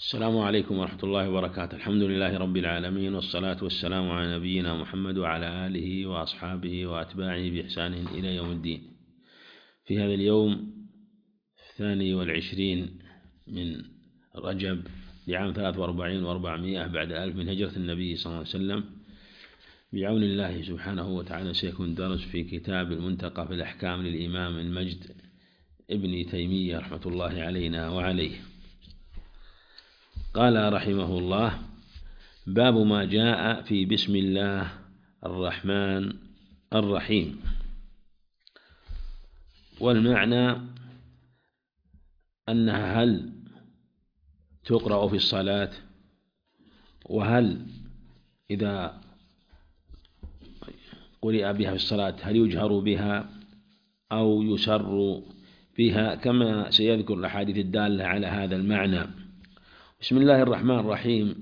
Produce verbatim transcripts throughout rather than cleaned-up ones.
السلام عليكم ورحمة الله وبركاته. الحمد لله رب العالمين، والصلاة والسلام على نبينا محمد وعلى آله وأصحابه وأتباعه بإحسان إلى يوم الدين. في هذا اليوم الثاني والعشرين من رجب لعام ثلاث وأربعين وأربعمائة بعد ألف من هجرة النبي صلى الله عليه وسلم، بعون الله سبحانه وتعالى سيكون درس في كتاب المنتقى في الأحكام للإمام المجد ابن تيمية رحمة الله علينا وعليه. قال رحمه الله: باب ما جاء في بسم الله الرحمن الرحيم. والمعنى أنها هل تقرأ في الصلاة، وهل إذا قرئ بها في الصلاة هل يجهر بها أو يسر بها، كما سيذكر الأحاديث الدالة على هذا المعنى. بسم الله الرحمن الرحيم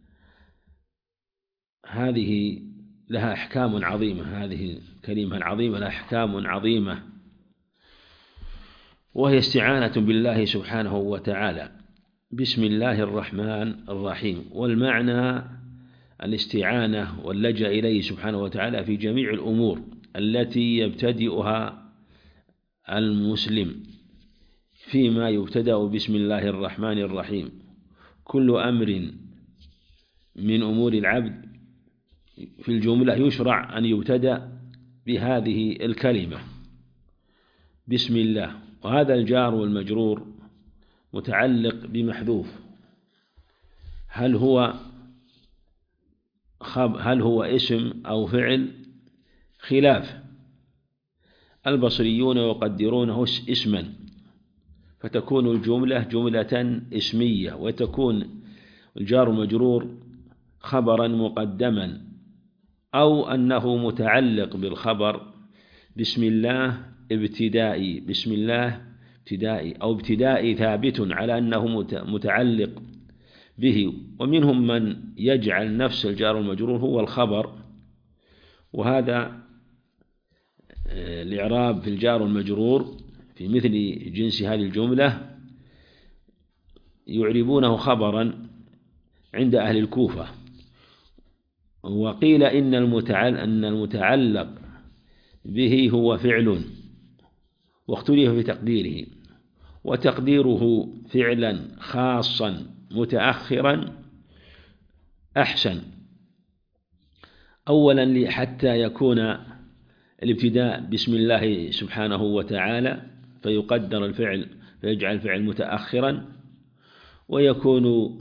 هذه لها أحكام عظيمة، هذه الكلمة العظيمة لها أحكام عظيمة، وهي استعانة بالله سبحانه وتعالى. بسم الله الرحمن الرحيم، والمعنى الاستعانة واللجأ إليه سبحانه وتعالى في جميع الأمور التي يبتدئها المسلم، فيما يبتدأ بسم الله الرحمن الرحيم. كل أمر من أمور العبد في الجملة يشرع أن يبتدأ بهذه الكلمة بسم الله. وهذا الجار والمجرور متعلق بمحذوف، هل هو خب هل هو اسم أو فعل؟ خلاف، البصريون يقدرونه اسما، فتكون الجملة جملة اسمية، وتكون الجار المجرور خبرا مقدما، أو أنه متعلق بالخبر بسم الله ابتدائي، بسم الله ابتدائي، أو ابتدائي ثابت على أنه متعلق به. ومنهم من يجعل نفس الجار المجرور هو الخبر، وهذا الإعراب في الجار المجرور في مثل جنس هذه الجملة يعربونه خبرا عند أهل الكوفة. وقيل إن المتعلق, أن المتعلق به هو فعل، واختلف في تقديره، وتقديره فعلا خاصا متأخرا أحسن. أولا حتى يكون الابتداء بسم الله سبحانه وتعالى فيقدر الفعل فيجعل الفعل متأخرا، ويكون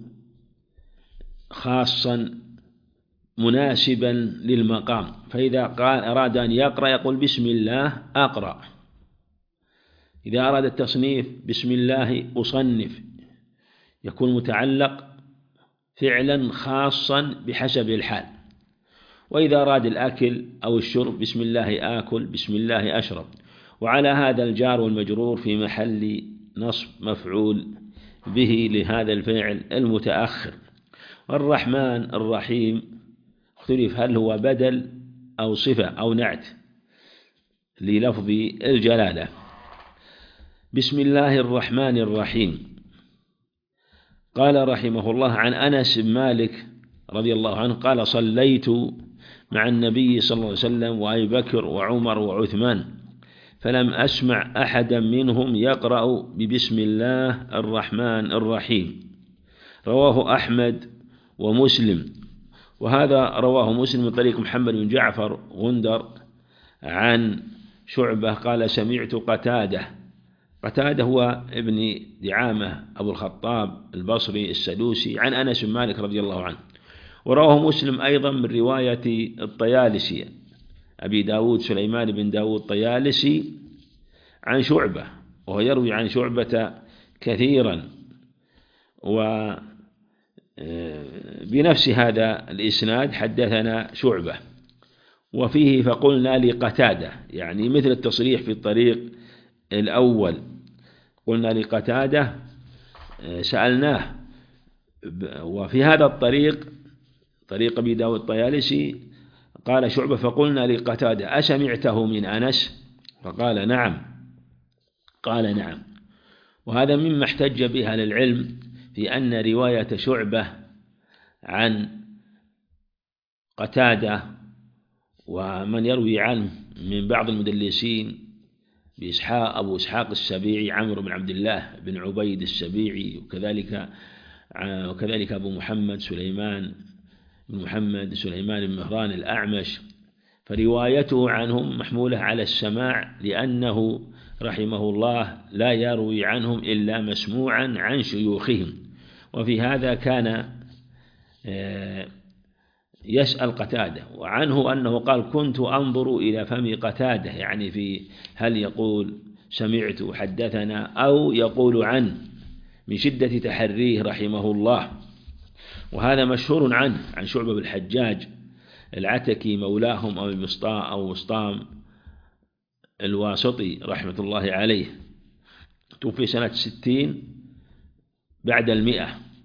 خاصا مناسبا للمقام، فإذا قال أراد أن يقرأ يقول بسم الله أقرأ، إذا أراد التصنيف بسم الله أصنف، يكون متعلق فعلا خاصا بحسب الحال. وإذا أراد الأكل أو الشرب بسم الله آكل، بسم الله أشرب. وعلى هذا الجار والمجرور في محل نصب مفعول به لهذا الفعل المتأخر. والرحمن الرحيم اختلف هل هو بدل أو صفة أو نعت للفظ الجلالة. بسم الله الرحمن الرحيم. قال رحمه الله عن أنس بن مالك رضي الله عنه قال: صليت مع النبي صلى الله عليه وسلم وأبي بكر وعمر وعثمان، فلم أسمع أحدا منهم يقرأ ببسم الله الرحمن الرحيم. رواه أحمد ومسلم، وهذا رواه مسلم من طريق محمد بن جعفر غندر عن شعبة قال: سمعت قتادة. قتادة هو ابن دعامة أبو الخطاب البصري السدوسي عن أنس بن مالك رضي الله عنه. ورواه مسلم أيضا من رواية الطيالسي أبي داود سليمان بن داود الطيالسي عن شعبة، وهو يروي عن شعبة كثيرا وبنفس هذا الإسناد حدثنا شعبة، وفيه فقلنا لقتادة، يعني مثل التصريح في الطريق الأول، قلنا لقتادة سألناه. وفي هذا الطريق طريق أبي داود الطيالسي قال شعبة فقلنا لقتادة: أسمعته من أنس؟ فقال نعم. قال نعم. وهذا مما احتج به أهل العلم في أن رواية شعبة عن قتادة ومن يروي عنه من بعض المدلسين بإسحاق أبو إسحاق السبيعي عمرو بن عبد الله بن عبيد السبيعي، وكذلك وكذلك أبو محمد سليمان بن محمد سليمان بن مهران الأعمش، فروايته عنهم محمولة على السماع، لأنه رحمه الله لا يروي عنهم إلا مسموعا عن شيوخهم. وفي هذا كان يسأل قتادة، وعنه أنه قال: كنت أنظر إلى فم قتادة، يعني في هل يقول سمعت حدثنا أو يقول عنه، من شدة تحريه رحمه الله. وهذا مشهور عنه عن شعبة بالحجاج العتكي مولاهم أو المسطام أو مسطام الواسطي رحمة الله عليه، توفي سنة ستين بعد المئة.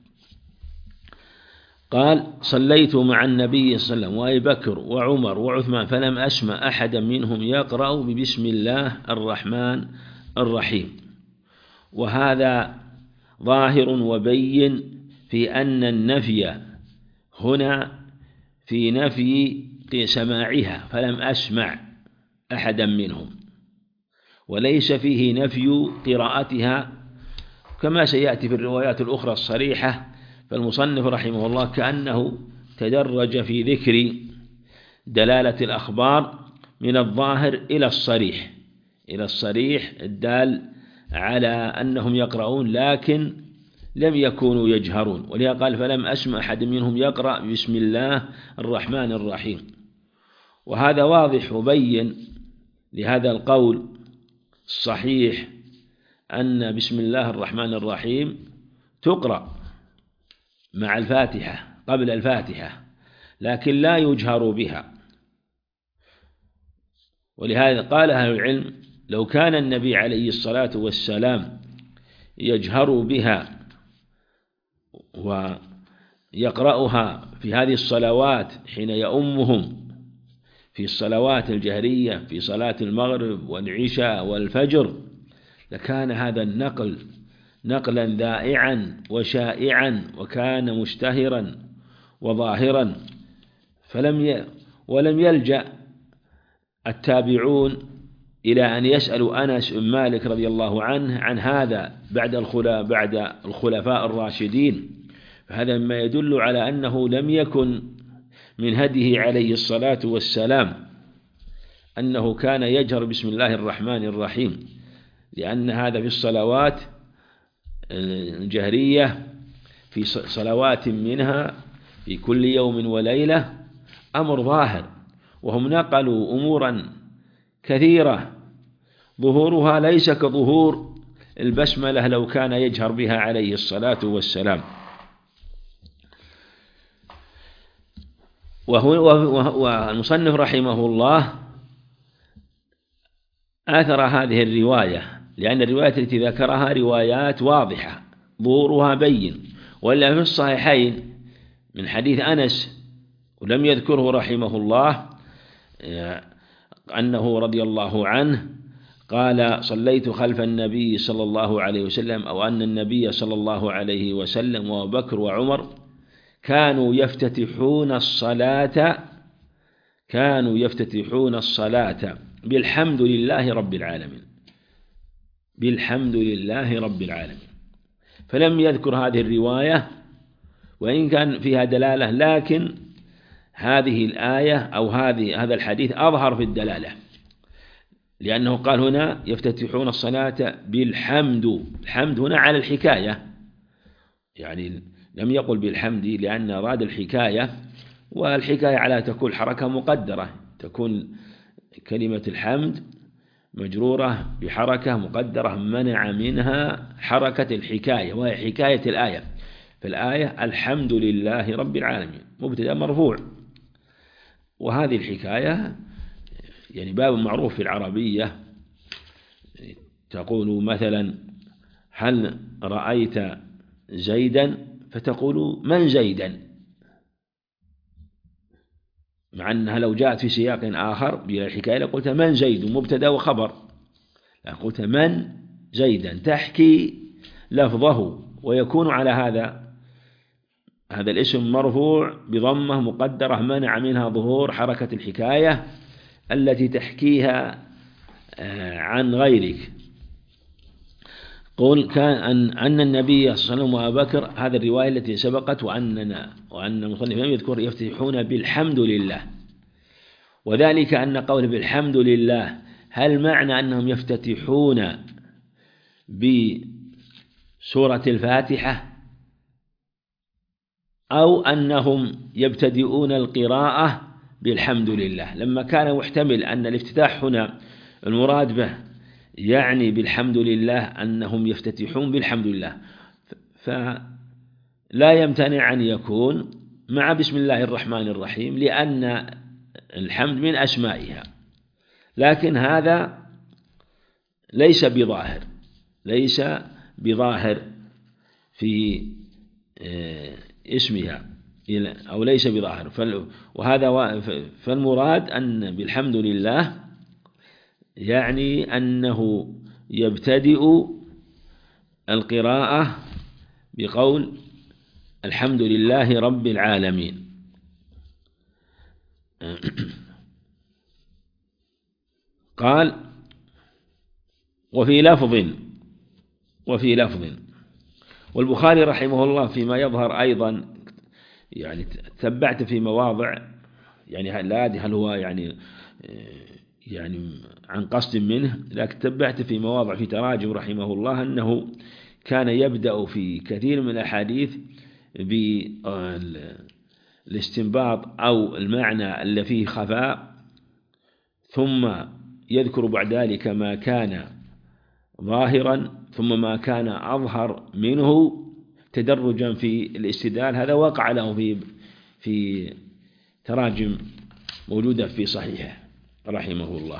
قال: صليت مع النبي صلى الله عليه وسلم وأبي بكر وعمر وعثمان فلم أسمع أحدا منهم يقرأ ببسم الله الرحمن الرحيم. وهذا ظاهر وبين في أن النفي هنا في نفي سماعها، فلم أسمع أحدا منهم، وليس فيه نفي قراءتها كما سيأتي في الروايات الأخرى الصريحة. فالمصنف رحمه الله كأنه تدرج في ذكر دلالة الأخبار من الظاهر إلى الصريح إلى الصريح الدال على أنهم يقرؤون لكن لم يكونوا يجهرون، ولذا قال: فلم أسمع أحد منهم يقرأ بسم الله الرحمن الرحيم. وهذا واضح وبين لهذا القول الصحيح أن بسم الله الرحمن الرحيم تقرأ مع الفاتحة قبل الفاتحة، لكن لا يجهر بها. ولهذا قال أهل العلم: لو كان النبي عليه الصلاة والسلام يجهر بها ويقرأها في هذه الصلوات حين يؤمهم في الصلوات الجهرية في صلاة المغرب والعشاء والفجر، لكان هذا النقل نقلا ذائعا وشائعا، وكان مشتهرا وظاهرا. فلم ي... ولم يلجأ التابعون إلى أن يسألوا أنس بن مالك رضي الله عنه عن هذا بعد الخلا... بعد الخلفاء الراشدين. فهذا مما يدل على أنه لم يكن من هديه عليه الصلاة والسلام أنه كان يجهر بسم الله الرحمن الرحيم، لأن هذا في الصلوات الجهرية في صلوات منها في كل يوم وليلة أمر ظاهر، وهم نقلوا أمورا كثيرة ظهورها ليس كظهور البسملة لو كان يجهر بها عليه الصلاة والسلام. والمصنف رحمه الله آثر هذه الرواية، لأن الرواية التي ذكرها روايات واضحة ظهورها بين. وإلا في الصحيحين من حديث أنس ولم يذكره رحمه الله أنه رضي الله عنه قال: صليت خلف النبي صلى الله عليه وسلم، أو أن النبي صلى الله عليه وسلم وأبو بكر وعمر كانوا يفتتحون الصلاة كانوا يفتتحون الصلاة بالحمد لله رب العالمين بالحمد لله رب العالمين. فلم يذكر هذه الرواية وإن كان فيها دلالة، لكن هذه الآية أو هذه هذا الحديث أظهر في الدلالة، لأنه قال هنا يفتتحون الصلاة بالحمد. الحمد هنا على الحكاية، يعني لم يقل بالحمد لأن أراد الحكاية، والحكاية على تكون حركة مقدرة، تكون كلمة الحمد مجرورة بحركة مقدرة منع منها حركة الحكاية وهي حكاية الآية. فالآية الحمد لله رب العالمين مبتدأ مرفوع، وهذه الحكاية يعني باب معروف في العربية. تقول مثلا: هل رأيت زيدا؟ فتقول: من زيدا؟ مع أنها لو جاءت في سياق آخر بلا الحكاية لقلت من زيد مبتدأ وخبر، لقلت من زيدا تحكي لفظه ويكون على هذا هذا الاسم مرفوع بضمة مقدرة منع منها ظهور حركة الحكاية التي تحكيها عن غيرك. قل كان أن, أن النبي صلى الله عليه وسلم وأبا بكر، هذه الرواية التي سبقت، وأننا وأن المصنف لم يذكر يفتتحون بالحمد لله، وذلك أن قول بالحمد لله هل معنى أنهم يفتتحون بسورة الفاتحة أو أنهم يبتدئون القراءة بالحمد لله؟ لما كان محتمل أن الافتتاح هنا المراد به يعني بالحمد لله أنهم يفتتحون بالحمد لله، فلا يمتنع أن يكون مع بسم الله الرحمن الرحيم، لأن الحمد من أسمائها، لكن هذا ليس بظاهر ليس بظاهر في اسمها أو ليس بظاهر، وهذا فالمراد أن بالحمد لله يعني أنه يبتدئ القراءة بقول الحمد لله رب العالمين. قال وفي لفظ وفي لفظ والبخاري رحمه الله فيما يظهر أيضا يعني تبعت في مواضع، يعني لا أدري هل هو يعني يعني عن قصد منه، لكن تبعت في مواضع في تراجم رحمه الله أنه كان يبدأ في كثير من الأحاديث بالاستنباط أو المعنى اللي فيه خفاء، ثم يذكر بعد ذلك ما كان ظاهرا، ثم ما كان أظهر منه تدرجا في الاستدلال. هذا وقع له في في تراجم موجودة في صحيحه رحمه الله.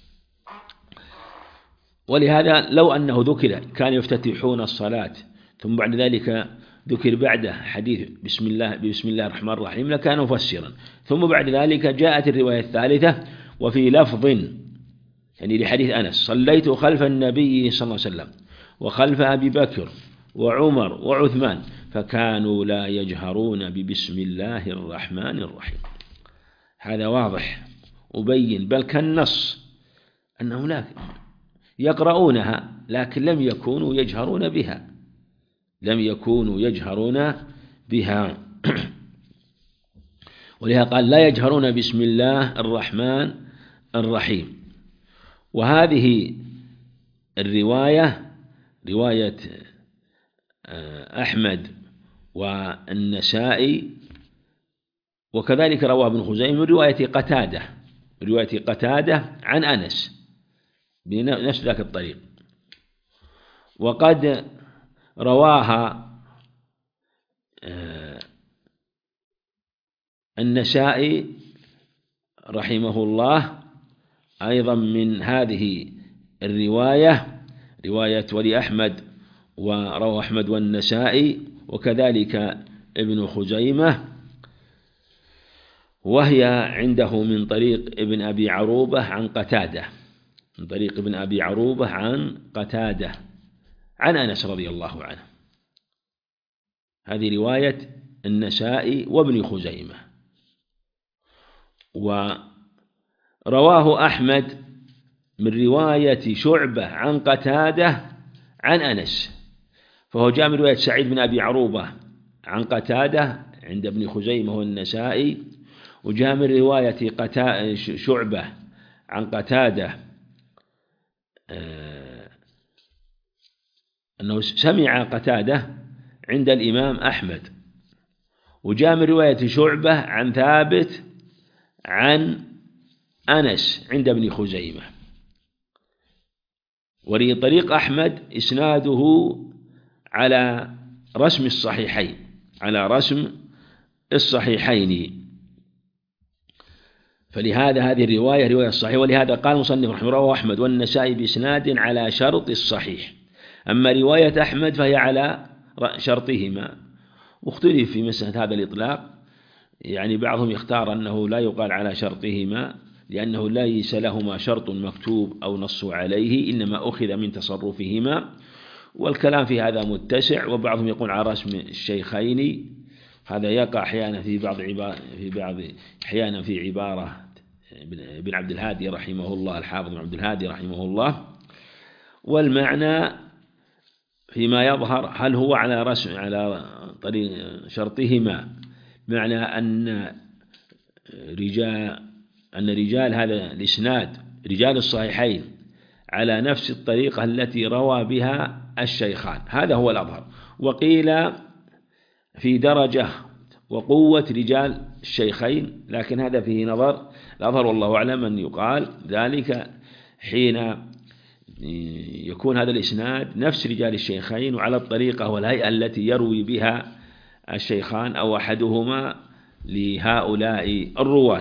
ولهذا لو أنه ذكر كان يفتتحون الصلاة ثم بعد ذلك ذكر بعده حديث بسم الله بسم الله الرحمن الرحيم لكان مفسرا، ثم بعد ذلك جاءت الرواية الثالثة وفي لفظ يعني لحديث أنس صليت خلف النبي صلى الله عليه وسلم وخلف أبي بكر وعمر وعثمان فكانوا لا يجهرون ببسم الله الرحمن الرحيم. هذا واضح وبين، بل كالنص أنهم لا يقرؤونها لكن لم يكونوا يجهرون بها لم يكونوا يجهرون بها ولهذا قال لا يجهرون بسم الله الرحمن الرحيم. وهذه الرواية رواية أحمد والنسائي، وكذلك رواه ابن خزيمة من رواية قتادة رواية قتادة عن أنس بنفس ذاك الطريق، وقد رواها النسائي رحمه الله أيضا من هذه الرواية رواية ولي أحمد، وروى أحمد والنسائي وكذلك ابن خزيمة، وهي عنده من طريق ابن أبي عروبة عن قتادة من طريق ابن أبي عروبة عن قتادة عن أنس رضي الله عنه. هذه رواية النسائي وابن خزيمة. ورواه أحمد من رواية شعبة عن قتادة عن أنس، فهو جاء من رواية سعيد بن أبي عروبة عن قتادة عند ابن خزيمة والنسائي، وجاء من رواية قتا... شعبة عن قتادة أنه سمع قتادة عند الإمام أحمد، وجاء من رواية شعبة عن ثابت عن أنس عند ابن خزيمة. ولطريق أحمد إسناده على رسم الصحيحين على رسم الصحيحين فلهذا هذه الرواية رواية صحيحة، ولهذا قال المصنف رحمه الله أحمد والنسائي بإسناد على شرط الصحيح. أما رواية أحمد فهي على شرطهما، واختلف في مسألة هذا الإطلاق، يعني بعضهم يختار أنه لا يقال على شرطهما لأنه ليس لهما شرط مكتوب أو نص عليه، إنما أخذ من تصرفهما، والكلام في هذا متسع، وبعضهم يقول على رسم الشيخين، هذا يقع أحيانا في بعض عبارة في بعض أحيانا في عبارة ابن عبد الهادي رحمه الله، الحافظ بن عبد الهادي رحمه الله. والمعنى فيما يظهر هل هو على رسم على طريق شرطهما، معنى أن رجال أن رجال هذا الإسناد رجال الصحيحين على نفس الطريقة التي روى بها الشيخان، هذا هو الأظهر. وقيل في درجة وقوة رجال الشيخين، لكن هذا فيه نظر. الأظهر والله أعلم أن يقال ذلك حين يكون هذا الإسناد نفس رجال الشيخين وعلى الطريقة والهيئة التي يروي بها الشيخان أو أحدهما لهؤلاء الرواة.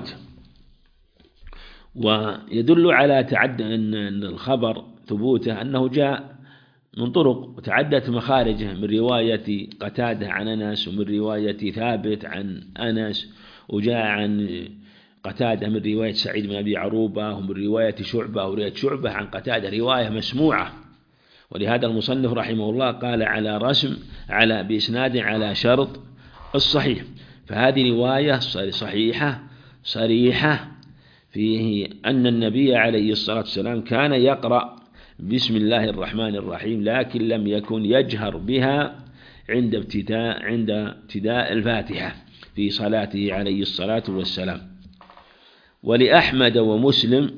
ويدل على تعد أن الخبر ثبوته أنه جاء من طرق وتعدت مخارجه، من رواية قتادة عن أنس، ومن رواية ثابت عن أنس، وجاء عن قتادة من رواية سعيد بن أبي عروبة، ومن رواية شعبة ورواية شعبة عن قتادة رواية مسموعة. ولهذا المصنف رحمه الله قال على رسم على بإسناد على شرط الصحيح، فهذه رواية صحيحة صريحة فيه أن النبي عليه الصلاة والسلام كان يقرأ بسم الله الرحمن الرحيم، لكن لم يكن يجهر بها عند ابتداء عند ابتداء الفاتحة في صلاته عليه الصلاة والسلام. ولأحمد ومسلم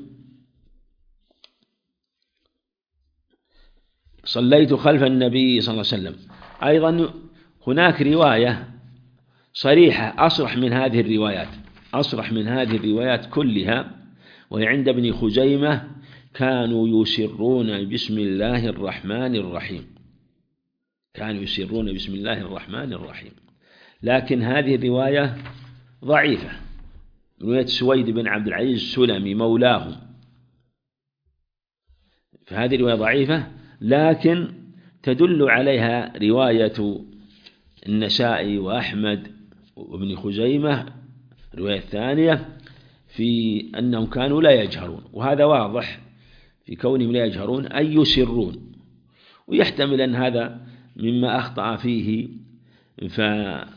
صليت خلف النبي صلى الله عليه وسلم، أيضا هناك رواية صريحة أصرح من هذه الروايات أصرح من هذه الروايات كلها، وهي عند ابن خزيمة كانوا يسرون بسم الله الرحمن الرحيم كانوا يسرون بسم الله الرحمن الرحيم لكن هذه الرواية ضعيفة، رواية سويد بن عبد العزيز السلمي مولاهم، فهذه الرواية ضعيفة، لكن تدل عليها رواية النسائي وأحمد وابن خزيمة الرواية الثانية في أنهم كانوا لا يجهرون، وهذا واضح في كونهم لا يجهرون أي يسرون، ويحتمل أن هذا مما أخطأ فيه فأخذ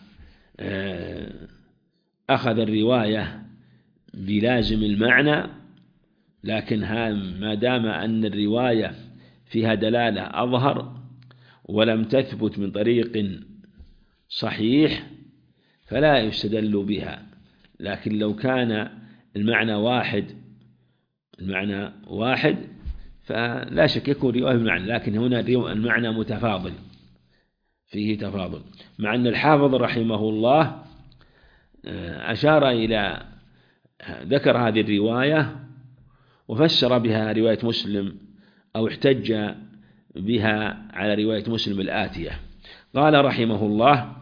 الرواية بلازم المعنى، لكن ما دام أن الرواية فيها دلالة أظهر ولم تثبت من طريق صحيح فلا يستدل بها. لكن لو كان المعنى واحد المعنى واحد فلا شك يكون رواية بمعنى، لكن هنا المعنى متفاضل فيه تفاضل، مع أن الحافظ رحمه الله أشار إلى ذكر هذه الرواية وفسر بها رواية مسلم أو احتج بها على رواية مسلم الآتية. قال رحمه الله: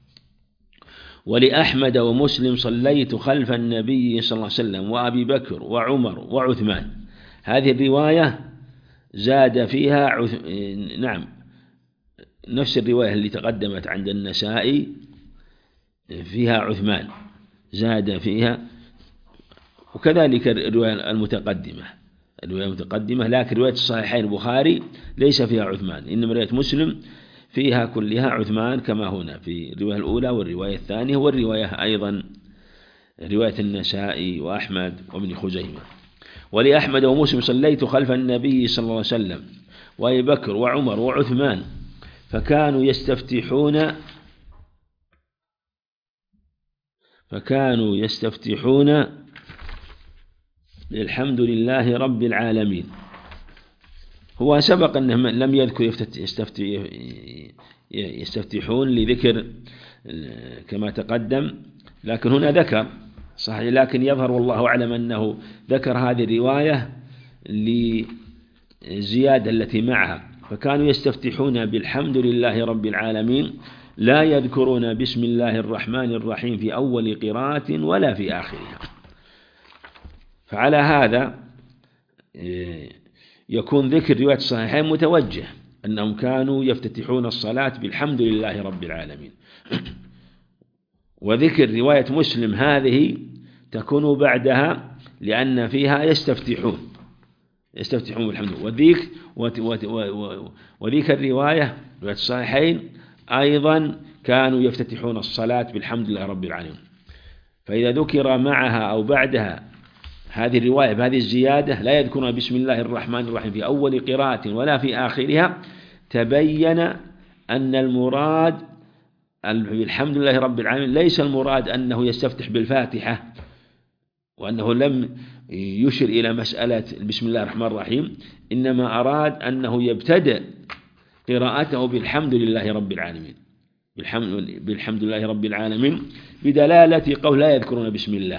ولأحمد ومسلم صليت خلف النبي صلى الله عليه وسلم وأبي بكر وعمر وعثمان. هذه الرواية زاد فيها عث... نعم نفس الرواية اللي تقدمت عند النسائي فيها عثمان، زاد فيها، وكذلك الرواية المتقدمة الرواية المتقدمة لكن رواية الصحيحين البخاري ليس فيها عثمان، إنما رواية مسلم فيها كلها عثمان كما هنا في الرواية الأولى والرواية الثانية، والرواية أيضا رواية النسائي وأحمد وابن خزيمة. ولأحمد ومسلم صليت خلف النبي صلى الله عليه وسلم وأبي بكر وعمر وعثمان فكانوا يستفتحون فكانوا يستفتحون الحمد لله رب العالمين. هو سبق أنه لم يذكر يستفتحون لذكر كما تقدم، لكن هنا ذكر صحيح، لكن يظهر والله أعلم أنه ذكر هذه الرواية لزيادة التي معها، فكانوا يستفتحون بالحمد لله رب العالمين لا يذكرون بسم الله الرحمن الرحيم في أول قراءة ولا في آخرها. فعلى هذا يكون ذكر رواية الصحيحين متوجه أنهم كانوا يفتتحون الصلاة بالحمد لله رب العالمين، وذكر رواية مسلم هذه تكون بعدها لأن فيها يستفتحون يستفتحون بالحمد. وذيك وذيك الرواية رواية الصحيحين أيضا كانوا يفتتحون الصلاة بالحمد لله رب العالمين. فإذا ذكر معها أو بعدها هذه الرواية بهذه الزيادة لا يذكرون بسم الله الرحمن الرحيم في أول قراءة ولا في آخرها، تبين أن المراد بالحمد لله رب العالمين ليس المراد أنه يستفتح بالفاتحة، وأنه لم يشر إلى مسألة بسم الله الرحمن الرحيم، إنما أراد أنه يبتدأ قراءته بالحمد لله رب العالمين بالحمد, بالحمد لله رب العالمين بدلالة قول لا يذكرون بسم الله،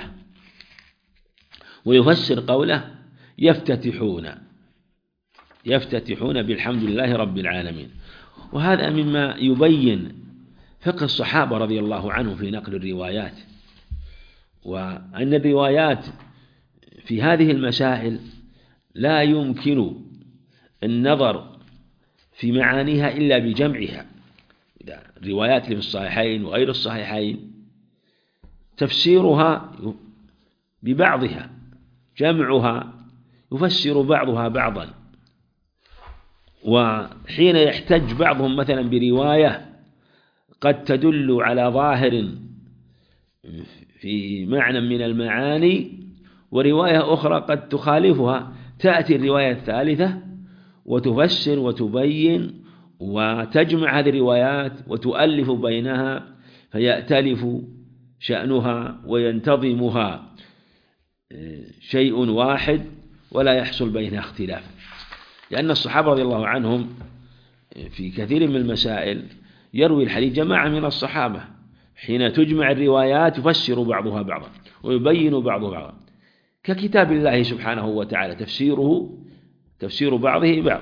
ويفسر قوله يفتتحون يفتتحون بالحمد لله رب العالمين. وهذا مما يبين فقه الصحابة رضي الله عنهم في نقل الروايات، وأن الروايات في هذه المسائل لا يمكن النظر في معانيها إلا بجمعها. الروايات اللي في الصحيحين وغير الصحيحين تفسيرها ببعضها، جمعها يفسر بعضها بعضا. وحين يحتج بعضهم مثلا برواية قد تدل على ظاهر في معنى من المعاني، ورواية أخرى قد تخالفها، تأتي الرواية الثالثة وتفسر وتبين وتجمع هذه الروايات وتؤلف بينها، فيأتلف شأنها وينتظمها شيء واحد ولا يحصل بينها اختلاف. لأن الصحابة رضي الله عنهم في كثير من المسائل يروي الحديث جماعة من الصحابة، حين تجمع الروايات يفسر بعضها بعضا ويبين بعضها بعضا، ككتاب الله سبحانه وتعالى تفسيره تفسير بعضه بعض.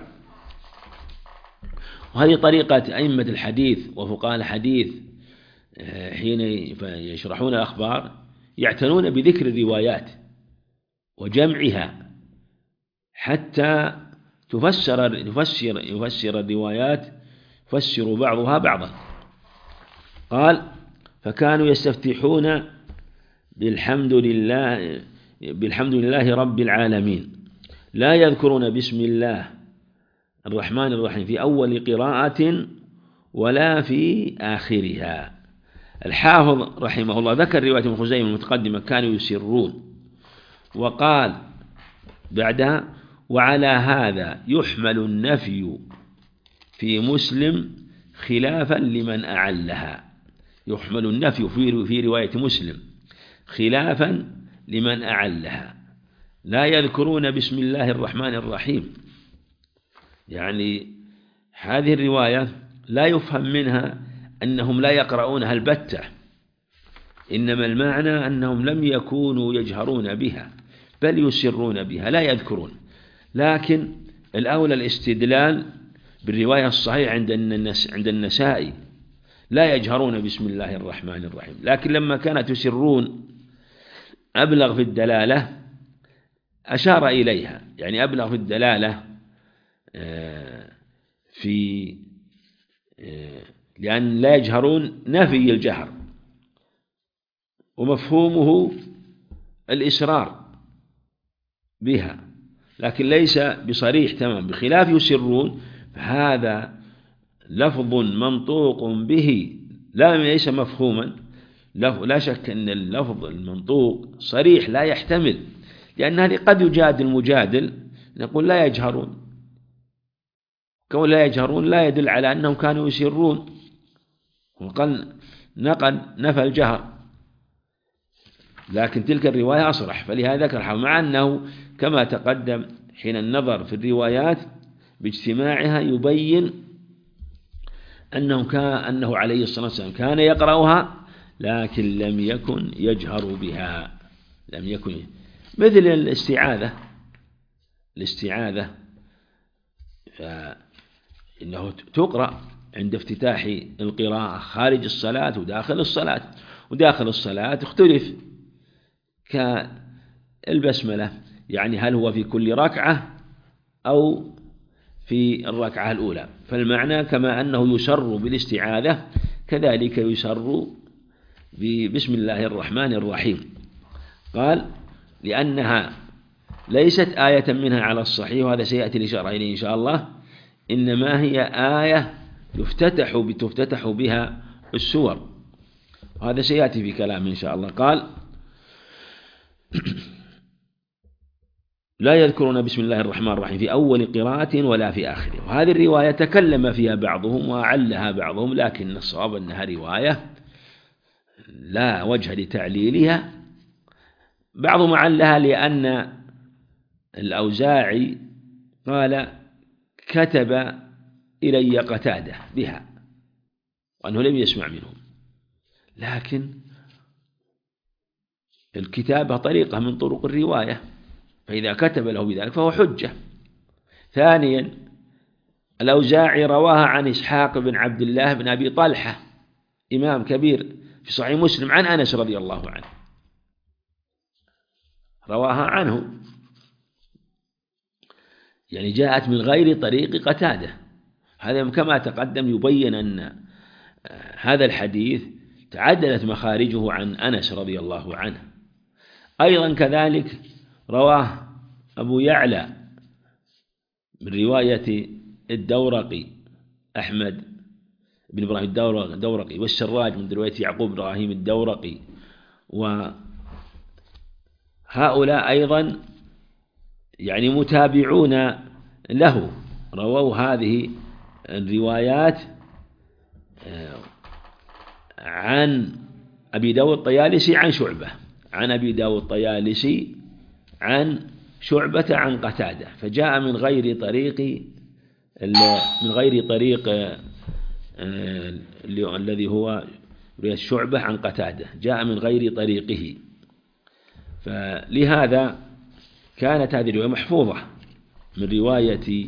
وهذه طريقة أئمة الحديث وفقهاء الحديث حين يشرحون الأخبار، يعتنون بذكر الروايات وجمعها حتى تفسر يفسر يفسر الروايات يفسر بعضها بعضا. قال فكانوا يستفتحون بالحمد لله بالحمد لله رب العالمين، لا يذكرون بسم الله الرحمن الرحيم في أول قراءة ولا في آخرها. الحافظ رحمه الله ذكر رواية ابن خزيمة المتقدمة كانوا يسرون، وقال بعدها وعلى هذا يحمل النفي في مسلم خلافا لمن أعلها. يحمل النفي في رواية مسلم خلافا لمن أعلها، لا يذكرون بسم الله الرحمن الرحيم. يعني هذه الرواية لا يفهم منها أنهم لا يقرؤونها البتة، إنما المعنى أنهم لم يكونوا يجهرون بها بل يسرون بها لا يذكرون. لكن الأولى الاستدلال بالرواية الصحيحة عند عند النسائي لا يجهرون بسم الله الرحمن الرحيم، لكن لما كانت يسرون أبلغ في الدلالة أشار إليها، يعني أبلغ في الدلالة في لأن لا يجهرون نفي الجهر ومفهومه الإسرار بها، لكن ليس بصريح تمام، بخلاف يسرون فهذا لفظ منطوق به لا ليس مفهوما. لا شك أن اللفظ المنطوق صريح لا يحتمل، لأن هذه قد يجادل المجادل نقول لا يجهرون، كون لا يجهرون لا يدل على أنهم كانوا يسرون، وقال نقل نفى الجهر، لكن تلك الرواية أصرح، فلهذا ذكرها، مع أنه كما تقدم حين النظر في الروايات باجتماعها يبين أنه كان أنه عليه الصلاة والسلام كان يقرأها لكن لم يكن يجهر بها، لم يكن مثل الاستعاذة الاستعاذة فإنه تقرأ عند افتتاح القراءة خارج الصلاة وداخل الصلاة، وداخل الصلاة اختلف كالبسملة، يعني هل هو في كل ركعة أو في الركعة الأولى، فالمعنى كما أنه يسر بالاستعاذة كذلك يسر بسم الله الرحمن الرحيم. قال لأنها ليست آية منها على الصحيح، وهذا سيأتي الإشارة إليه إن شاء الله، إنما هي آية يفتتح تفتتح بها السور، وهذا سيأتي في كلام إن شاء الله. قال لا يذكرون بسم الله الرحمن الرحيم في أول قراءة ولا في آخره. وهذه الرواية تكلم فيها بعضهم وأعلها بعضهم، لكن الصواب أنها رواية لا وجه لتعليلها. بعضهم علها لأن الأوزاعي قال كتب إلي قتادة بها وأنه لم يسمع منهم، لكن الكتابة طريقة من طرق الرواية، فإذا كتب له بذلك فهو حجة. ثانيا الأوزاعي رواها عن إسحاق بن عبد الله بن أبي طلحة، إمام كبير في صحيح مسلم، عن أنس رضي الله عنه، رواها عنه، يعني جاءت من غير طريق قتادة. هذا كما تقدم يبين أن هذا الحديث تعددت مخارجه عن أنس رضي الله عنه. أيضا كذلك رواه أبو يعلى من رواية الدورقي أحمد بن إبراهيم الدورقي، والسراج من رواية يعقوب بن إبراهيم الدورقي، وهؤلاء أيضا يعني متابعون له رووا هذه الروايات عن أبي داود الطيالسي عن شعبة، عن أبي داود الطيالسي عن شعبة عن قتادة، فجاء من غير طريق من غير طريق الذي هو رواية شعبة عن قتادة، جاء من غير طريقه. فلهذا كانت هذه الرواية محفوظة من رواية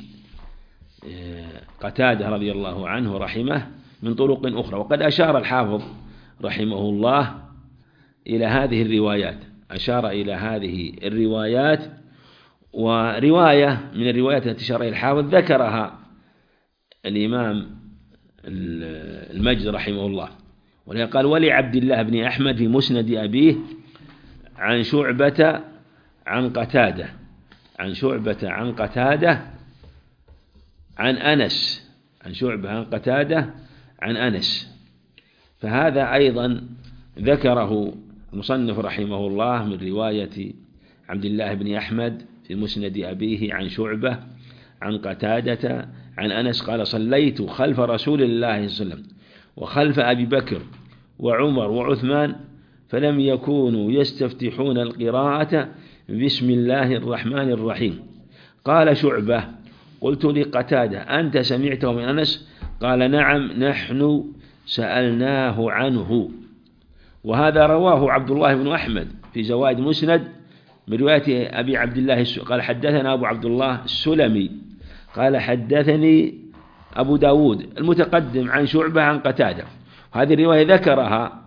قتادة رضي الله عنه رحمه من طرق أخرى. وقد أشار الحافظ رحمه الله إلى هذه الروايات، أشار إلى هذه الروايات، ورواية من الروايات التي أشار إلى الحافظ ذكرها الإمام المجد رحمه الله، ولهذا قال ولي عبد الله بن أحمد في مسند أبيه عن شعبة عن قتادة، عن شعبة عن قتادة عن أنس، عن شعبة عن قتادة عن أنس. فهذا أيضا ذكره المصنف رحمه الله من رواية عبد الله بن أحمد في مسند أبيه عن شعبة عن قتادة عن أنس قال صليت خلف رسول الله صلى الله عليه وسلم وخلف أبي بكر وعمر وعثمان فلم يكونوا يستفتحون القراءة بسم الله الرحمن الرحيم. قال شعبة قلت لقتادة أنت سمعته من أنس؟ قال نعم نحن سألناه عنه. وهذا رواه عبد الله بن أحمد في زوائد مسند من رواية أبي عبد الله قال حدثنا أبو عبد الله السلمي قال حدثني أبو داود المتقدم عن شعبة عن قتادة. هذه الرواية ذكرها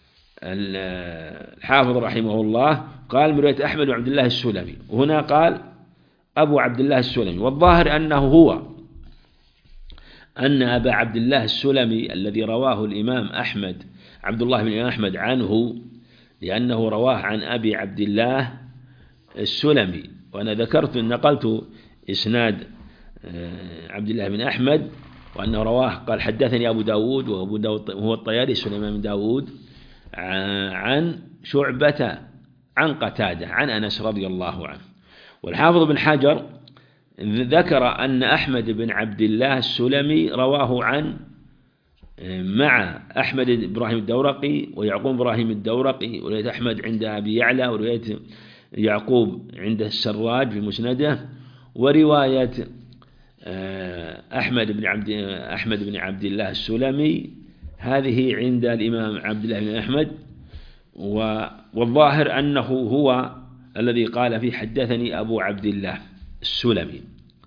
الحافظ رحمه الله قال من رواية أحمد وعبد الله السلمي، وهنا قال أبو عبد الله السلمي، والظاهر أنه هو أن أبا عبد الله السلمي الذي رواه الإمام أحمد عبد الله بن أحمد عنه، لأنه رواه عن أبي عبد الله السلمي. وأنا ذكرت نقلت إسناد عبد الله بن أحمد وأنه رواه قال حدثني أبو داود، وأبو داود هو الطيالسي سليمان بن داود عن شعبة عن قتادة عن أنس رضي الله عنه. والحافظ بن حجر ذكر أن أحمد بن عبد الله السلمي رواه عن مع أحمد إبراهيم الدورقي ويعقوب إبراهيم الدورقي، ورواية أحمد عند أبي يعلى، ورواية يعقوب عند السراج في مسنده، ورواية أحمد بن عبد أحمد بن عبد الله السلمي هذه عند الإمام عبد الله بن أحمد. والظاهر أنه هو الذي قال فيه حدثني أبو عبد الله السلمي.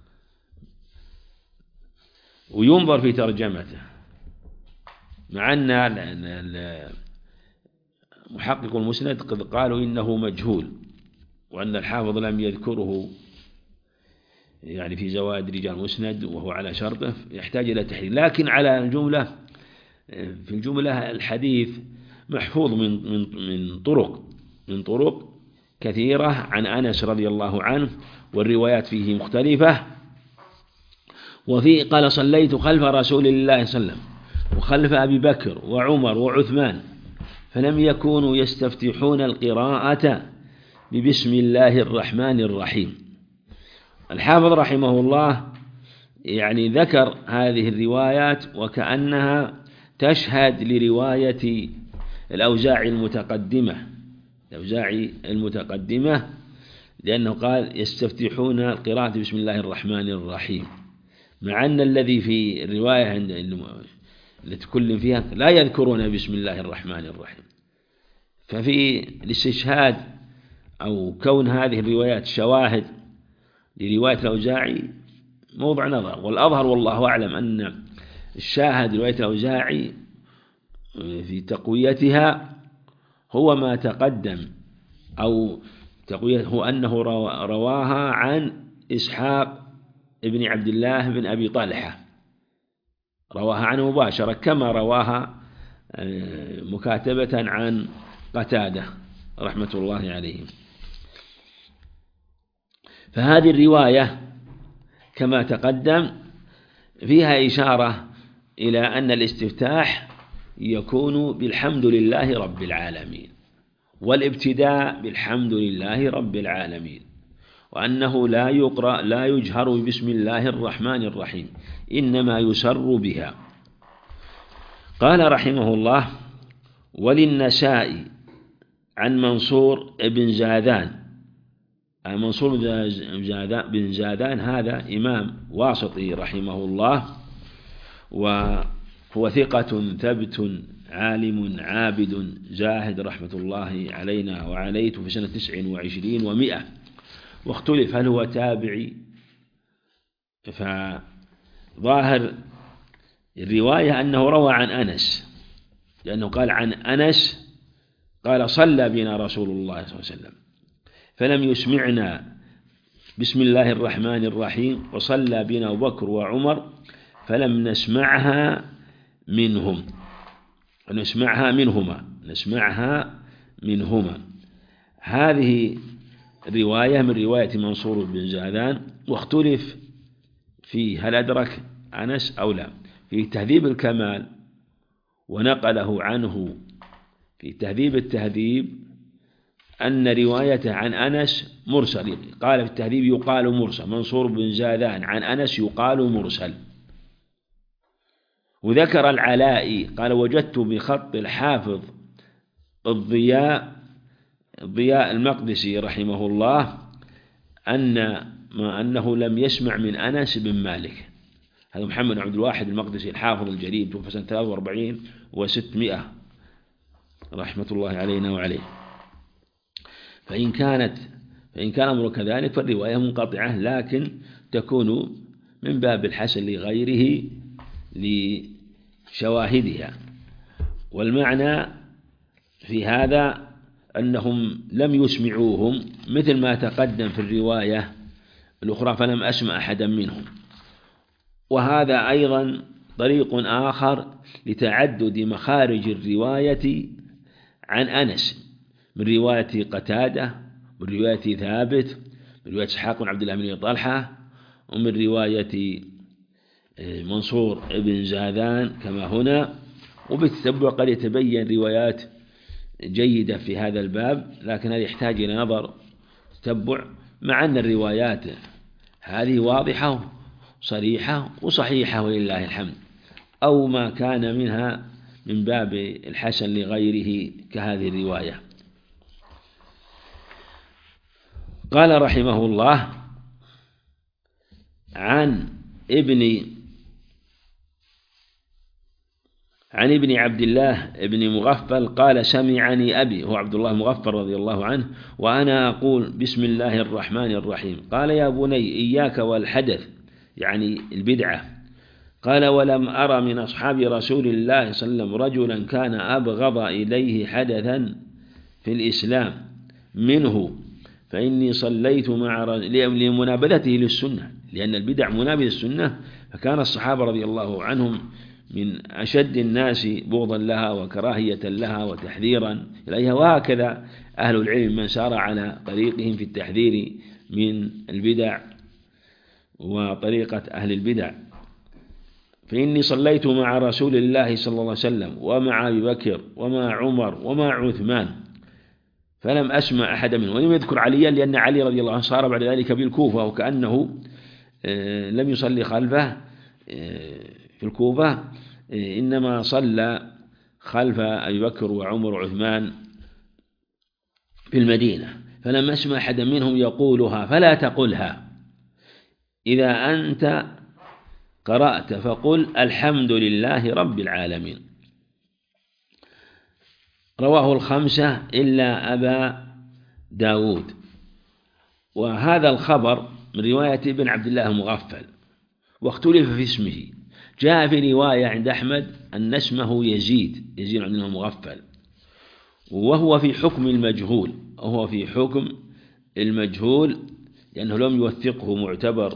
وينظر في ترجمته، مع أن محقق المسند قد قالوا إنه مجهول، وأن الحافظ لم يذكره يعني في زوائد رجال مسند وهو على شرطه، يحتاج إلى تحرير. لكن على الجملة في الجملة الحديث محفوظ من من من طرق من طرق كثيرة عن أنس رضي الله عنه، والروايات فيه مختلفة. وفي قال: صليت خلف رسول الله صلى الله عليه وسلم وخلف أبي بكر وعمر وعثمان فلم يكونوا يستفتحون القراءة ببسم الله الرحمن الرحيم. الحافظ رحمه الله يعني ذكر هذه الروايات وكأنها تشهد لرواية الأوزاعي المتقدمة الأوزاعي المتقدمة لأنه قال: يستفتحون القراءة بسم الله الرحمن الرحيم، مع أن الذي في الرواية عند التي كل فيها لا يذكرون بسم الله الرحمن الرحيم. ففي الاستشهاد أو كون هذه الروايات شواهد لرواية الأوزاعي موضع نظر، والأظهر والله أعلم أن الشاهد رواية الأوزاعي في تقويتها هو ما تقدم، أو تقوية هو أنه رواها عن إسحاق ابن عبد الله بن أبي طلحة، رواها عنه مباشرة كما رواها مكاتبة عن قتادة رحمة الله عليهم. فهذه الرواية كما تقدم فيها إشارة إلى أن الاستفتاح يكون بالحمد لله رب العالمين، والابتداء بالحمد لله رب العالمين، وأنه لا يقرأ لا يجهر بسم الله الرحمن الرحيم، إنما يسر بها. قال رحمه الله: وللنسائي عن منصور بن زادان. منصور بن زادان هذا إمام واسطي رحمه الله، وهو ثقة ثبت عالم عابد زاهد رحمة الله علينا وعليته، في سنة تسع وعشرين ومئة، واختلف هل هو تابعي. فظاهر الرواية أنه روى عن أنس، لأنه قال عن أنس قال: صلى بنا رسول الله صلى الله عليه وسلم فلم يسمعنا بسم الله الرحمن الرحيم، وصلى بنا أبو بكر وعمر فلم نسمعها منهم نسمعها منهما نسمعها منهما. هذه رواية من رواية منصور بن زادان، واختلف في هل أدرك أنس أو لا. في تهذيب الكمال ونقله عنه في تهذيب التهذيب أن روايته عن أنس مرسل، قال في التهذيب يقال مرسل، منصور بن زادان عن أنس يقال مرسل. وذكر العلائي قال: وجدت بخط الحافظ الضياء الضياء المقدسي رحمه الله أن ما أنه لم يسمع من أنس بن مالك. هذا محمد عبد الواحد المقدسي الحافظ الجليل، توفى سنة ثلاثة وأربعين وستمائة رحمة الله علينا وعليه. فإن كانت فإن كان أمر كذلك فالرواية منقطعة، لكن تكون من باب الحسن لغيره لشواهدها. والمعنى في هذا أنهم لم يسمعوهم، مثل ما تقدم في الرواية الأخرى: فلم أسمع أحدا منهم. وهذا أيضا طريق آخر لتعدد مخارج الرواية عن أنس، من رواية قتادة، من رواية ثابت، من رواية إسحاق بن عبد الله بن طلحة، ومن رواية منصور بن زادان كما هنا. وبالتتبع قد يتبين روايات جيدة في هذا الباب، لكن هذا يحتاج إلى نظر تتبع، مع أن الروايات هذه واضحة صريحة وصحيحة ولله الحمد، أو ما كان منها من باب الحسن لغيره كهذه الرواية. قال رحمه الله: عن ابن عن ابن عبد الله ابن مغفل قال: سمعني أبي، هو عبد الله مغفل رضي الله عنه، وأنا أقول بسم الله الرحمن الرحيم. قال: يا بني إياك والحدث، يعني البدعة. قال: ولم أرى من أصحاب رسول الله صلى الله عليه وسلم رجلا كان أبغض إليه حدثا في الإسلام منه، فإني صليت مع لمنابذته للسنة، لأن البدع منابذة السنة. فكان الصحابة رضي الله عنهم من أشد الناس بغضا لها وكراهية لها وتحذيرا إليها، وهكذا أهل العلم من سار على طريقهم في التحذير من البدع وطريقة أهل البدع. فإني صليت مع رسول الله صلى الله عليه وسلم ومع أبي بكر ومع عمر ومع عثمان فلم أسمع أحد منهم، ولم يذكر عليا لأن علي رضي الله عنه صار بعد ذلك بالكوفة، وكأنه لم يصلي خلفه في الكوفة، إنما صلى خلف أبي بكر وعمر وعثمان في المدينة. فلم أسمع أحد منهم يقولها، فلا تقلها. إذا أنت قرأت فقل الحمد لله رب العالمين. رواه الخمسة إلا أبا داود. وهذا الخبر من رواية ابن عبد الله المغفل، واختلف في اسمه. جاء في رواية عند أحمد أن اسمه يزيد يزيد عبد الله المغفل، وهو في حكم المجهول، وهو في حكم المجهول لأنه لم يوثقه معتبر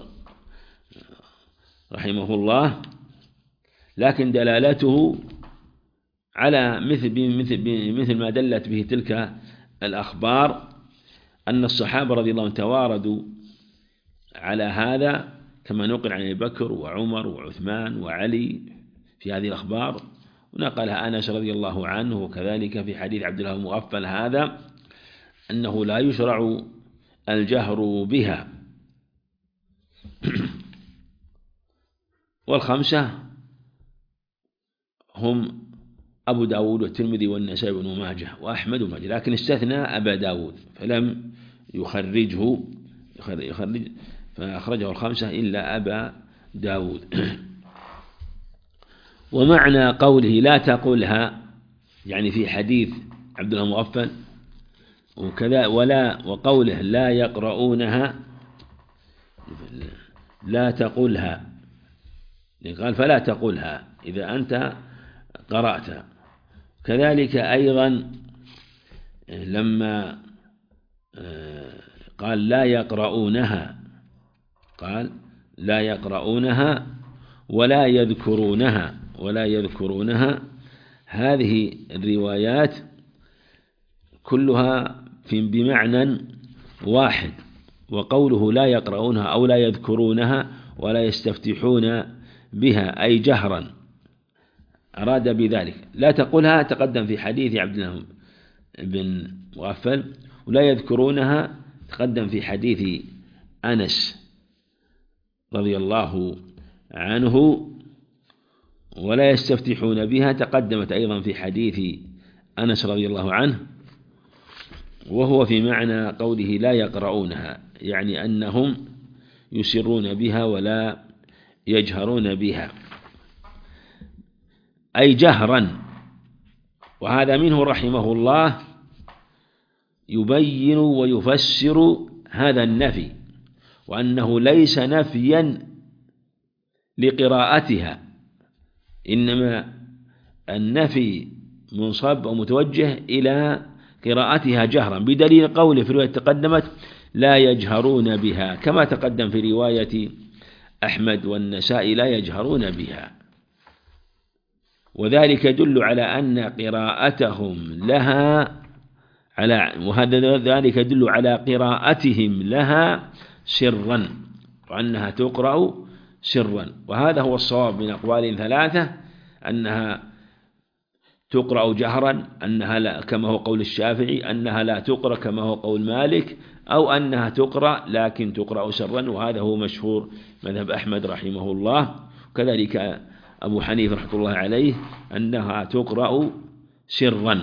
رحمه الله، لكن دلالته على مثل مثل مثل ما دلت به تلك الأخبار، أن الصحابة رضي الله عنهم تواردوا على هذا كما نقل عن أبي بكر وعمر وعثمان وعلي في هذه الأخبار، ونقلها أنس رضي الله عنه، وكذلك في حديث عبد الله المغفل هذا أنه لا يشرع الجهر بها. والخمسة هم أبو داود والترمذي والنسائي وابن ماجه وأحمد وماجه، لكن استثنى أبا داود فلم يخرجه يخرج فأخرجه الخمسة إلا أبا داود. ومعنى قوله لا تقلها يعني في حديث عبد الله المغفل، وكذا ولا وقوله لا يقرؤونها لا تقلها، قال فلا تقلها إذا أنت قرأت. كذلك أيضا لما قال لا يقرؤونها قال لا يقرؤونها ولا يذكرونها ولا يذكرونها هذه الروايات كلها في بمعنى واحد. وقوله لا يقرؤونها أو لا يذكرونها ولا يستفتحون بها أي جهرا أراد بذلك. لا تقولها تقدم في حديث عبد الله بن مغفل، ولا يذكرونها تقدم في حديث أنس رضي الله عنه، ولا يستفتحون بها تقدمت أيضا في حديث أنس رضي الله عنه، وهو في معنى قوله لا يقرؤونها يعني أنهم يسرون بها ولا يجهرون بها أي جهرا. وهذا منه رحمه الله يبين ويفسر هذا النفي، وأنه ليس نفيا لقراءتها، إنما النفي منصب ومتوجه إلى قراءتها جهرا، بدليل قوله في رواية تقدمت لا يجهرون بها، كما تقدم في رواية أحمد والنسائي لا يجهرون بها. وذلك يدل على أن قراءتهم لها على وهذا ذلك يدل على قراءتهم لها سرا، وأنها تقرأ سرا. وهذا هو الصواب من أقوال ثلاثة، أنها تقرأ جهرا، أنها لا كما هو قول الشافعي، أنها لا تقرأ كما هو قول مالك، أو أنها تقرأ لكن تقرأ سرا، وهذا هو مشهور مذهب أحمد رحمه الله. وكذلك أبو حنيفة رحمه الله عليه أنها تقرأ سرا.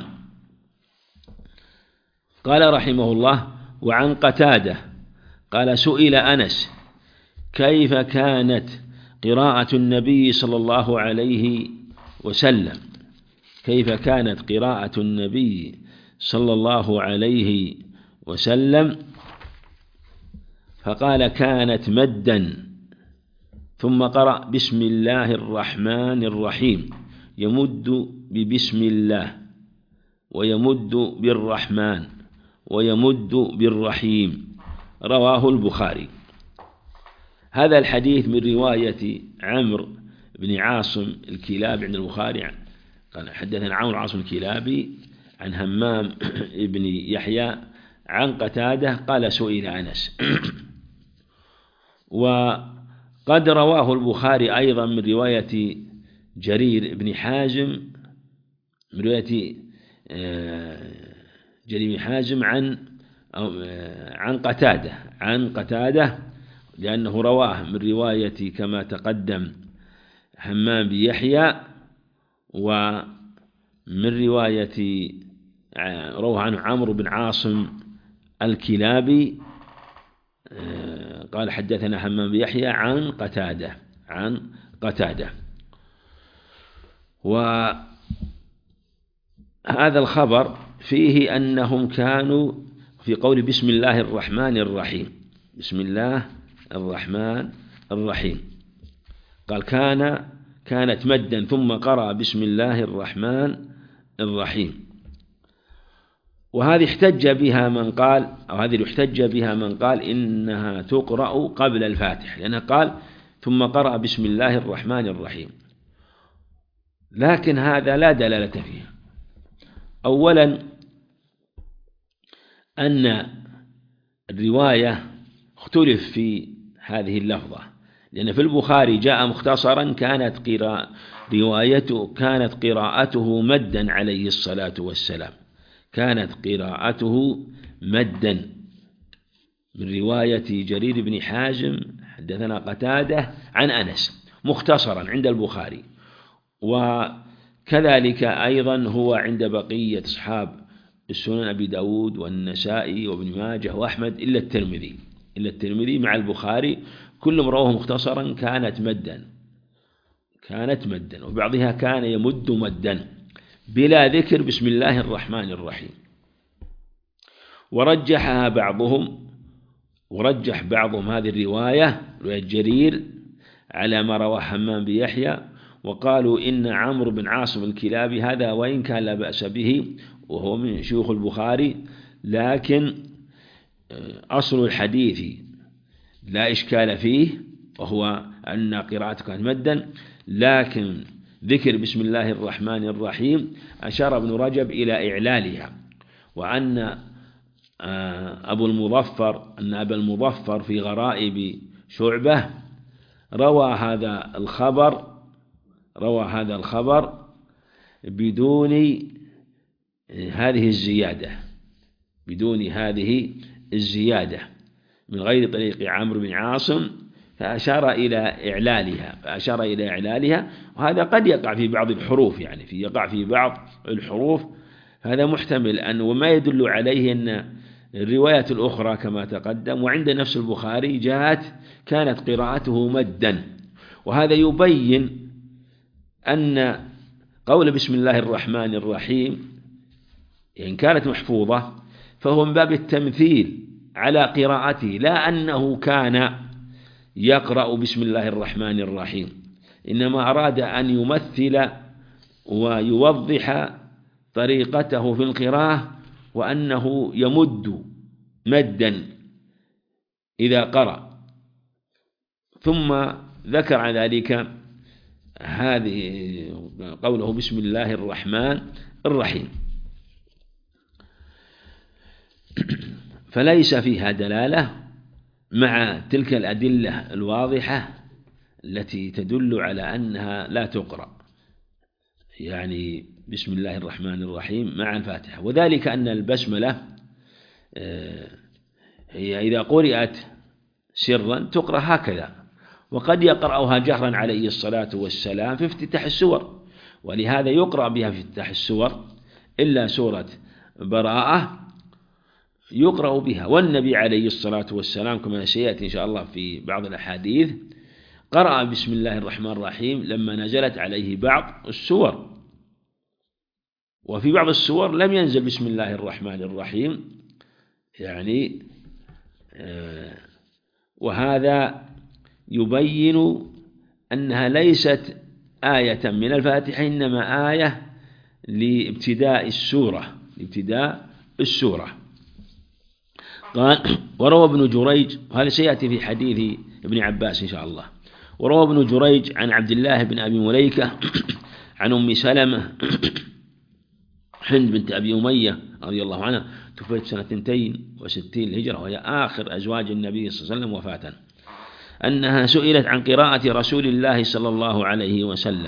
قال رحمه الله وعن قتادة قال سئل أنس كيف كانت قراءة النبي صلى الله عليه وسلم كيف كانت قراءة النبي صلى الله عليه وسلم فقال كانت مدا، ثم قرأ بسم الله الرحمن الرحيم، يمد ببسم الله ويمد بالرحمن ويمد بالرحيم. رواه البخاري. هذا الحديث من رواية عمرو بن عاصم الكلابي عند البخاري قال حدثنا عمرو عاصم الكلابي عن همام بن يحيى عن قتادة قال سئل أنس. وقد رواه البخاري أيضا من رواية جرير بن حازم من رواية جرير بن حازم عن عن قتادة عن قتادة لأنه رواه من رواية كما تقدم همام بن يحيى، ومن رواية رواه عنه عمرو بن عاصم الكلابي قال حدثنا همام بن يحيى عن قتادة عن قتادة. وهذا الخبر فيه أنهم كانوا في قول بسم الله الرحمن الرحيم، بسم الله الرحمن الرحيم، قال كان كانت مدا ثم قرأ بسم الله الرحمن الرحيم. وهذه احتج بها من قال أو هذه احتج بها من قال إنها تقرأ قبل الفاتح، لأنه قال ثم قرأ بسم الله الرحمن الرحيم، لكن هذا لا دلالة فيه. أولا أن الرواية اختلف في هذه اللفظة، لأن في البخاري جاء مختصرا كانت قراءة روايته كانت قراءته مدا عليه الصلاة والسلام، كانت قراءته مدا من رواية جرير بن حازم حدثنا قتادة عن أنس مختصرا عند البخاري، وكذلك أيضا هو عند بقية أصحاب السنن أبي داود والنسائي وابن ماجه وأحمد إلا الترمذي إلا الترمذي مع البخاري كلهم رواه مختصرا كانت مدا كانت مدا وبعضها كان يمد مدا بلا ذكر بسم الله الرحمن الرحيم. ورجحها بعضهم ورجح بعضهم هذه الرواية رواية جرير على ما رواه همام بن يحيى، وقالوا إن عمرو بن عاصم الكلابي هذا وإن كان لا بأس به وهو من شيوخ البخاري، لكن أصل الحديث لا إشكال فيه وهو أن قراءته كانت مدا، لكن ذكر بسم الله الرحمن الرحيم أشار ابن رجب إلى إعلالها، وأن أبو المظفر أن أبا المظفر في غرائب شعبة روى هذا الخبر روى هذا الخبر بدون هذه الزيادة بدون هذه الزيادة من غير طريق عمرو بن عاصم، فأشار إلى إعلالها فأشار إلى إعلالها وهذا قد يقع في بعض الحروف، يعني في يقع في بعض الحروف، هذا محتمل أن وما يدل عليه أن الروايات الأخرى كما تقدم وعند نفس البخاري جاءت كانت قراءته مدا، وهذا يبين أن قول بسم الله الرحمن الرحيم إن كانت محفوظة فهو من باب التمثيل على قراءته، لا أنه كان يقرأ بسم الله الرحمن الرحيم، إنما أراد أن يمثل ويوضح طريقته في القراءة وأنه يمد مدا إذا قرأ، ثم ذكر عن ذلك هذه قوله بسم الله الرحمن الرحيم. فليس فيها دلالة مع تلك الأدلة الواضحة التي تدل على أنها لا تقرأ، يعني بسم الله الرحمن الرحيم مع الفاتحة، وذلك أن البسملة هي إذا قرأت سرا تقرأ هكذا، وقد يقرأها جهرا عليه الصلاة والسلام في افتتاح السور، ولهذا يقرأ بها في افتتاح السور إلا سورة براءة يقرأ بها، والنبي عليه الصلاة والسلام كما سيأتي إن شاء الله في بعض الأحاديث قرأ بسم الله الرحمن الرحيم لما نزلت عليه بعض السور، وفي بعض السور لم ينزل بسم الله الرحمن الرحيم، يعني آه وهذا يبين أنها ليست آية من الفاتحة، إنما آية لابتداء السورة لابتداء السورة. قال وروى ابن جريج، وهذا سيأتي في حديث ابن عباس إن شاء الله، وروى ابن جريج عن عبد الله بن أبي مليكة عن أم سلمة هند بنت أبي أمية رضي الله عنها، توفيت سنة اثنتين وستين الهجرة، وهي آخر أزواج النبي صلى الله عليه وسلم وفاة، أنها سئلت عن قراءة رسول الله صلى الله عليه وسلم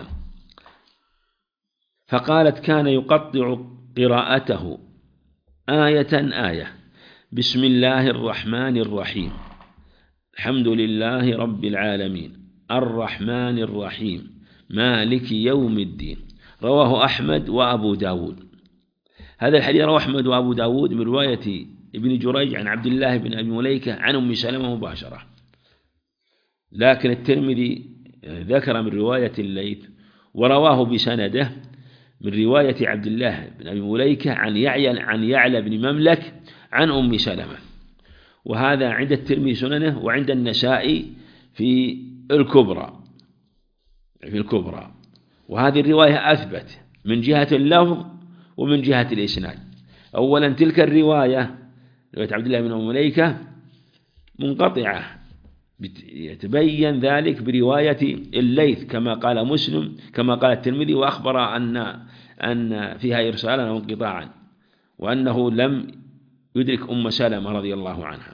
فقالت: كان يقطع قراءته آية آية: بسم الله الرحمن الرحيم، الحمد لله رب العالمين، الرحمن الرحيم، مالك يوم الدين. رواه أحمد وأبو داود. هذا الحديث رواه أحمد وأبو داود من رواية ابن جريج عن عبد الله بن أبي مليكة عن أم سلمة مباشرة، لكن الترمذي ذكر من رواية الليث ورواه بسنده من رواية عبد الله بن أبي مليكة عن يعلى عن يعلى بن مملك عن أم سلمة، وهذا عند الترمذي سننه وعند النسائي في الكبرى في الكبرى وهذه الرواية أثبت من جهة اللفظ ومن جهة الإسناد. أولا تلك الرواية رواية عبد الله بن أبي مليكة منقطعة، يتبين ذلك برواية الليث كما قال مسلم كما قال الترمذي، وأخبر أن أن فيها إرسالا وانقطاعا، وأنه لم يدرك أم سلمة رضي الله عنها،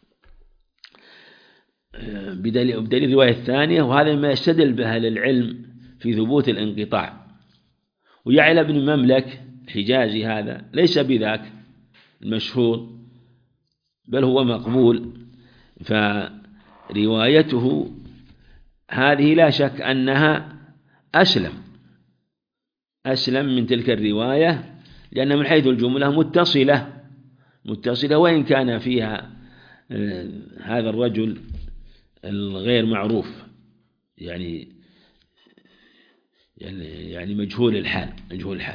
بدليل, بدليل الرواية الثانية، وهذا ما يستدل به للعلم في ثبوت الانقطاع. ويعلى بن مملك الحجازي هذا ليس بذاك المشهور، بل هو مقبول، فروايته هذه لا شك أنها أسلم أسلم من تلك الرواية، لأن من حيث الجملة متصلة متصلة وإن كان فيها هذا الرجل الغير معروف، يعني يعني مجهول الحال مجهول الحال.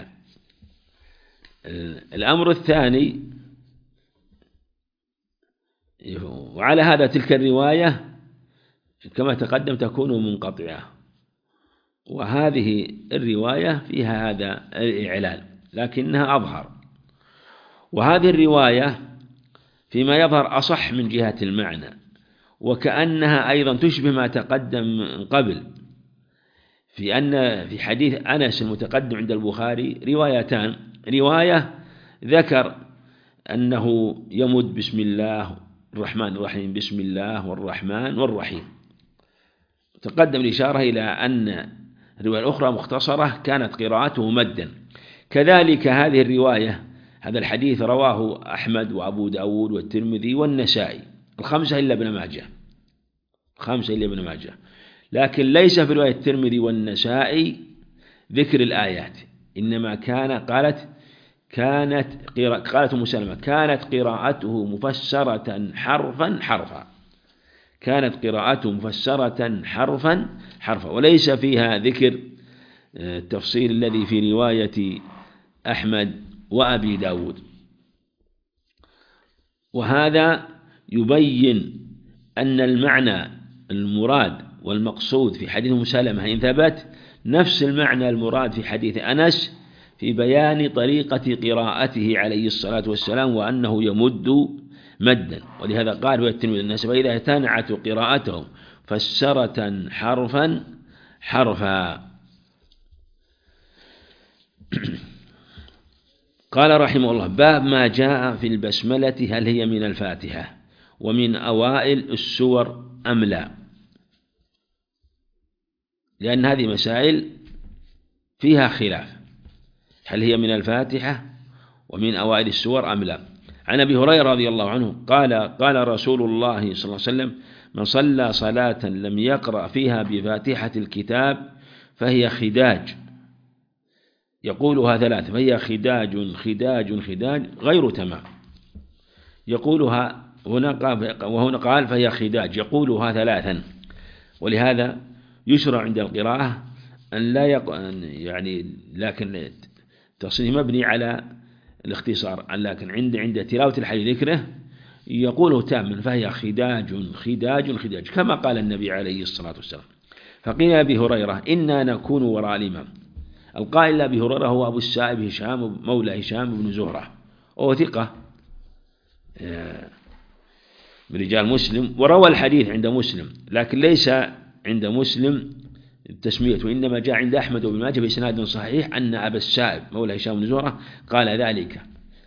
الأمر الثاني، وعلى هذا تلك الرواية كما تقدم تكون منقطعة، وهذه الرواية فيها هذا الإعلال لكنها أظهر، وهذه الرواية فيما يظهر أصح من جهة المعنى، وكأنها أيضا تشبه ما تقدم من قبل، في أن في حديث أنس المتقدم عند البخاري روايتان: رواية ذكر أنه يمد بسم الله الرحمن الرحيم، بسم الله والرحمن والرحيم، تقدم الإشارة إلى أن الرواية الأخرى مختصرة كانت قراءته مدا. كذلك هذه الرواية هذا الحديث رواه أحمد وأبو داود والترمذي والنسائي، الخمسة إلا ابن ماجه الخمسة إلا ابن ماجه لكن ليس في رواية الترمذي والنسائي ذكر الآيات، إنما كان قالت كانت قالت أم سلمة كانت قراءته مفسرة حرفا حرفا كانت قراءته مفسرة حرفا حرفا وليس فيها ذكر التفصيل الذي في رواية أحمد وأبي داود. وهذا يبين أن المعنى المراد والمقصود في حديث أم سلمة إن ثبت نفس المعنى المراد في حديث أنس في بيان طريقة قراءته عليه الصلاة والسلام، وأنه يمد مدا، ولهذا قال في الترمذي الناس فإذا اهتنعت قراءتهم فسرة حرفا حرفا. قال رحمه الله: باب ما جاء في البسملة، هل هي من الفاتحة ومن أوائل السور أم لا؟ لأن هذه مسائل فيها خلاف، هل هي من الفاتحة ومن أوائل السور أم لا؟ عن أبي هريرة رضي الله عنه قال: قال رسول الله صلى الله عليه وسلم: من صلى صلاة لم يقرأ فيها بفاتحة الكتاب فهي خداج، يقولها ثلاث، فهي خداج خداج خداج غير تمام، يقولها هنا، وهنا قال فهي خداج يقولها ثلاثا. ولهذا يشرع عند القراءة أن لا يق... يعني لكن التصنيف مبني على الاختصار، لكن عند عند تلاوة الحديث ذكره يقوله تاما، فهي خداج خداج خداج كما قال النبي عليه الصلاة والسلام. فقيل أبي هريرة: إنا نكون وراء الإمام. القائل أبي هريرة هو أبو السائب هشام مولى هشام بن زهرة، وهو ثقة من رجال مسلم، وروى الحديث عند مسلم، لكن ليس عند مسلم التسمية، وإنما جاء عند أحمد وابن ماجه بإسناد صحيح أن أبا السائب مولى هشام بن زهرة قال ذلك.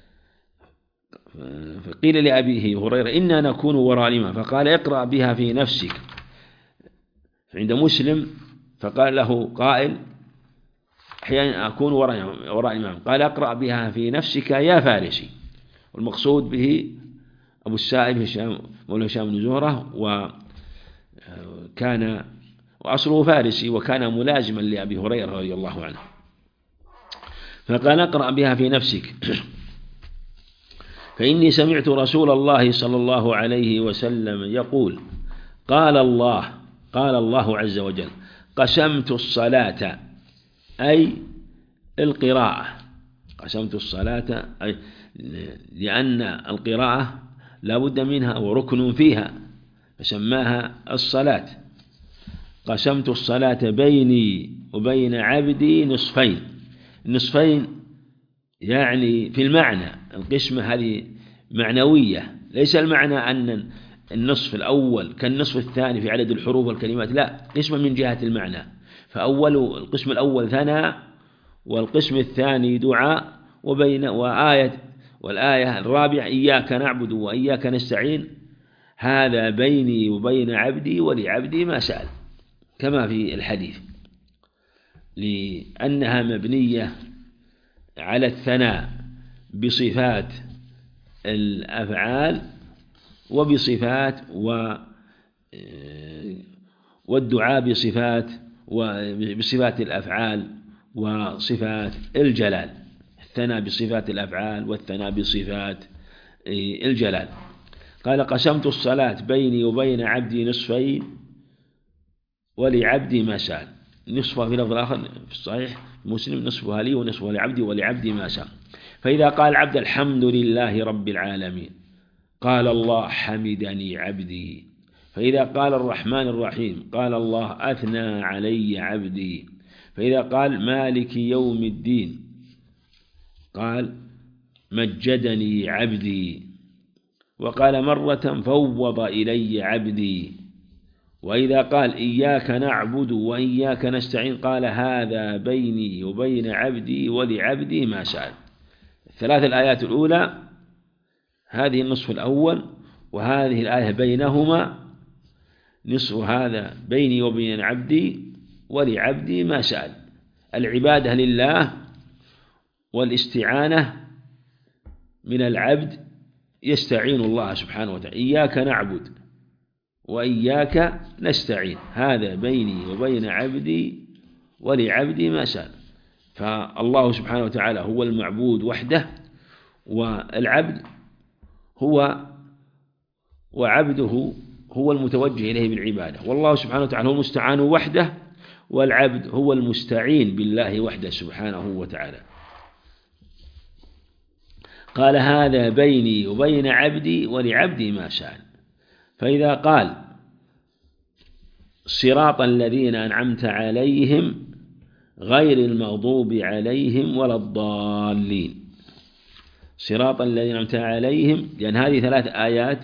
فقيل لأبيه هريرة إنا نكون وراء الإمام، فقال اقرأ بها في نفسك. عند مسلم فقال له قائل أحيانا أكون وراء الإمام، قال اقرأ بها في نفسك يا فارسي، والمقصود به أبو السائب هشام مولى هشام بن زهرة، وكان وأصله فارسي وكان ملازما لأبي هريرة رضي الله عنه. فقال اقرأ بها في نفسك فإني سمعت رسول الله صلى الله عليه وسلم يقول قال الله قال الله عز وجل قسمت الصلاة، أي القراءة، قسمت الصلاة أي لأن القراءة لا بد منها وركن فيها فسماها الصلاة. قسمت الصلاة بيني وبين عبدي نصفين. النصفين يعني في المعنى، القسمة هذه معنوية، ليس المعنى أن النصف الأول كالنصف الثاني في عدد الحروف والكلمات، لا، قسمة من جهة المعنى. فأول القسم الأول ثناء، والقسم الثاني دعاء، وبين وآية والآية الرابعة إياك نعبد وإياك نستعين، هذا بيني وبين عبدي ولعبدي ما سأل، كما في الحديث، لأنها مبنية على الثناء بصفات الأفعال وبصفات و والدعاء بصفات وبصفات الأفعال وصفات الجلال. الثناء بصفات الأفعال والثناء بصفات الجلال. قال قسمت الصلاة بيني وبين عبدي نصفين ولعبدي ما سأل. نصفها في لفظ آخر في الصحيح مسلم نصفها لي ونصفها لعبدي ولعبدي ما سأل. فإذا قال العبد الحمد لله رب العالمين قال الله حمدني عبدي. فإذا قال الرحمن الرحيم قال الله أثنى علي عبدي. فإذا قال مالك يوم الدين قال مجدني عبدي. وقال مرة فوض إلي عبدي. وإذا قال إياك نعبد وإياك نستعين قال هذا بيني وبين عبدي ولعبدي ما سأل. الثلاث الآيات الأولى هذه النصف الأول، وهذه الآية بينهما نصف هذا بيني وبين عبدي ولعبدي ما سأل. العبادة لله والاستعانة من العبد يستعين الله سبحانه وتعالى. إياك نعبد وإياك نستعين، هذا بيني وبين عبدي ولعبدي ما سأل. فالله سبحانه وتعالى هو المعبود وحده، والعبد هو وعبده هو المتوجه إليه بالعبادة. والله سبحانه وتعالى هو المستعان وحده، والعبد هو المستعين بالله وحده سبحانه وتعالى. قال هذا بيني وبين عبدي ولعبدي ما سأل. فإذا قال صراط الذين أنعمت عليهم غير المغضوب عليهم ولا الضالين، صراط الذين أنعمت عليهم، لأن هذه ثلاث آيات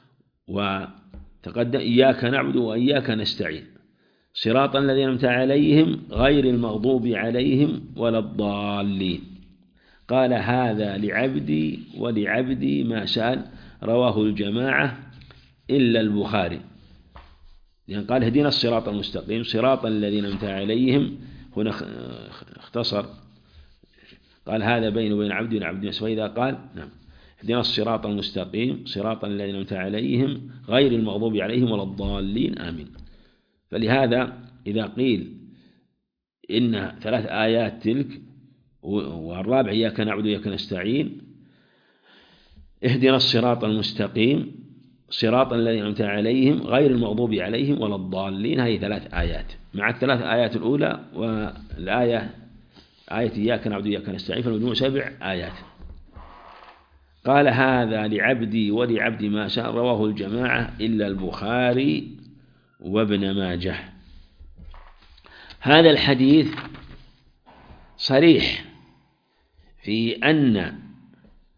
وتقدم إياك نعبد وإياك نستعين. صراط الذين أنعمت عليهم غير المغضوب عليهم ولا الضالين. قال هذا لعبدي ولعبدي ما سأل، رواه الجماعة إلا البخاري، لأن قال اهدنا الصراط المستقيم، صراط الذين أنعمت عليهم، هنا اختصر قال هذا بين وبين عبدي وعبدي. فإذا قال نعم اهدنا الصراط المستقيم صراط الذين أنعمت عليهم غير المغضوب عليهم ولا الضالين آمين. فلهذا إذا قيل إن ثلاث آيات تلك والرابع إياك نعبد وإياك نستعين، اهدنا الصراط المستقيم صراط الذين أنعمت عليهم غير المغضوب عليهم ولا الضالين، هذه ثلاث آيات مع الثلاث آيات الأولى والآية آية إياك نعبد وإياك نستعين، فالمجموع سبع آيات. قال هذا لعبدي ولعبدي ما سأل، رواه الجماعة إلا البخاري وابن ماجه. هذا الحديث صريح في أن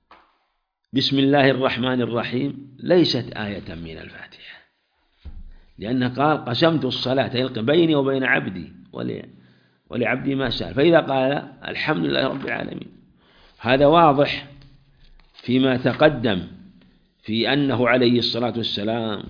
بسم الله الرحمن الرحيم ليست آية من الفاتحة، لأنه قال قسمت الصلاة بيني وبين عبدي ولعبدي ما سأل. فإذا قال الحمد لله رب العالمين، هذا واضح فيما تقدم في أنه عليه الصلاة والسلام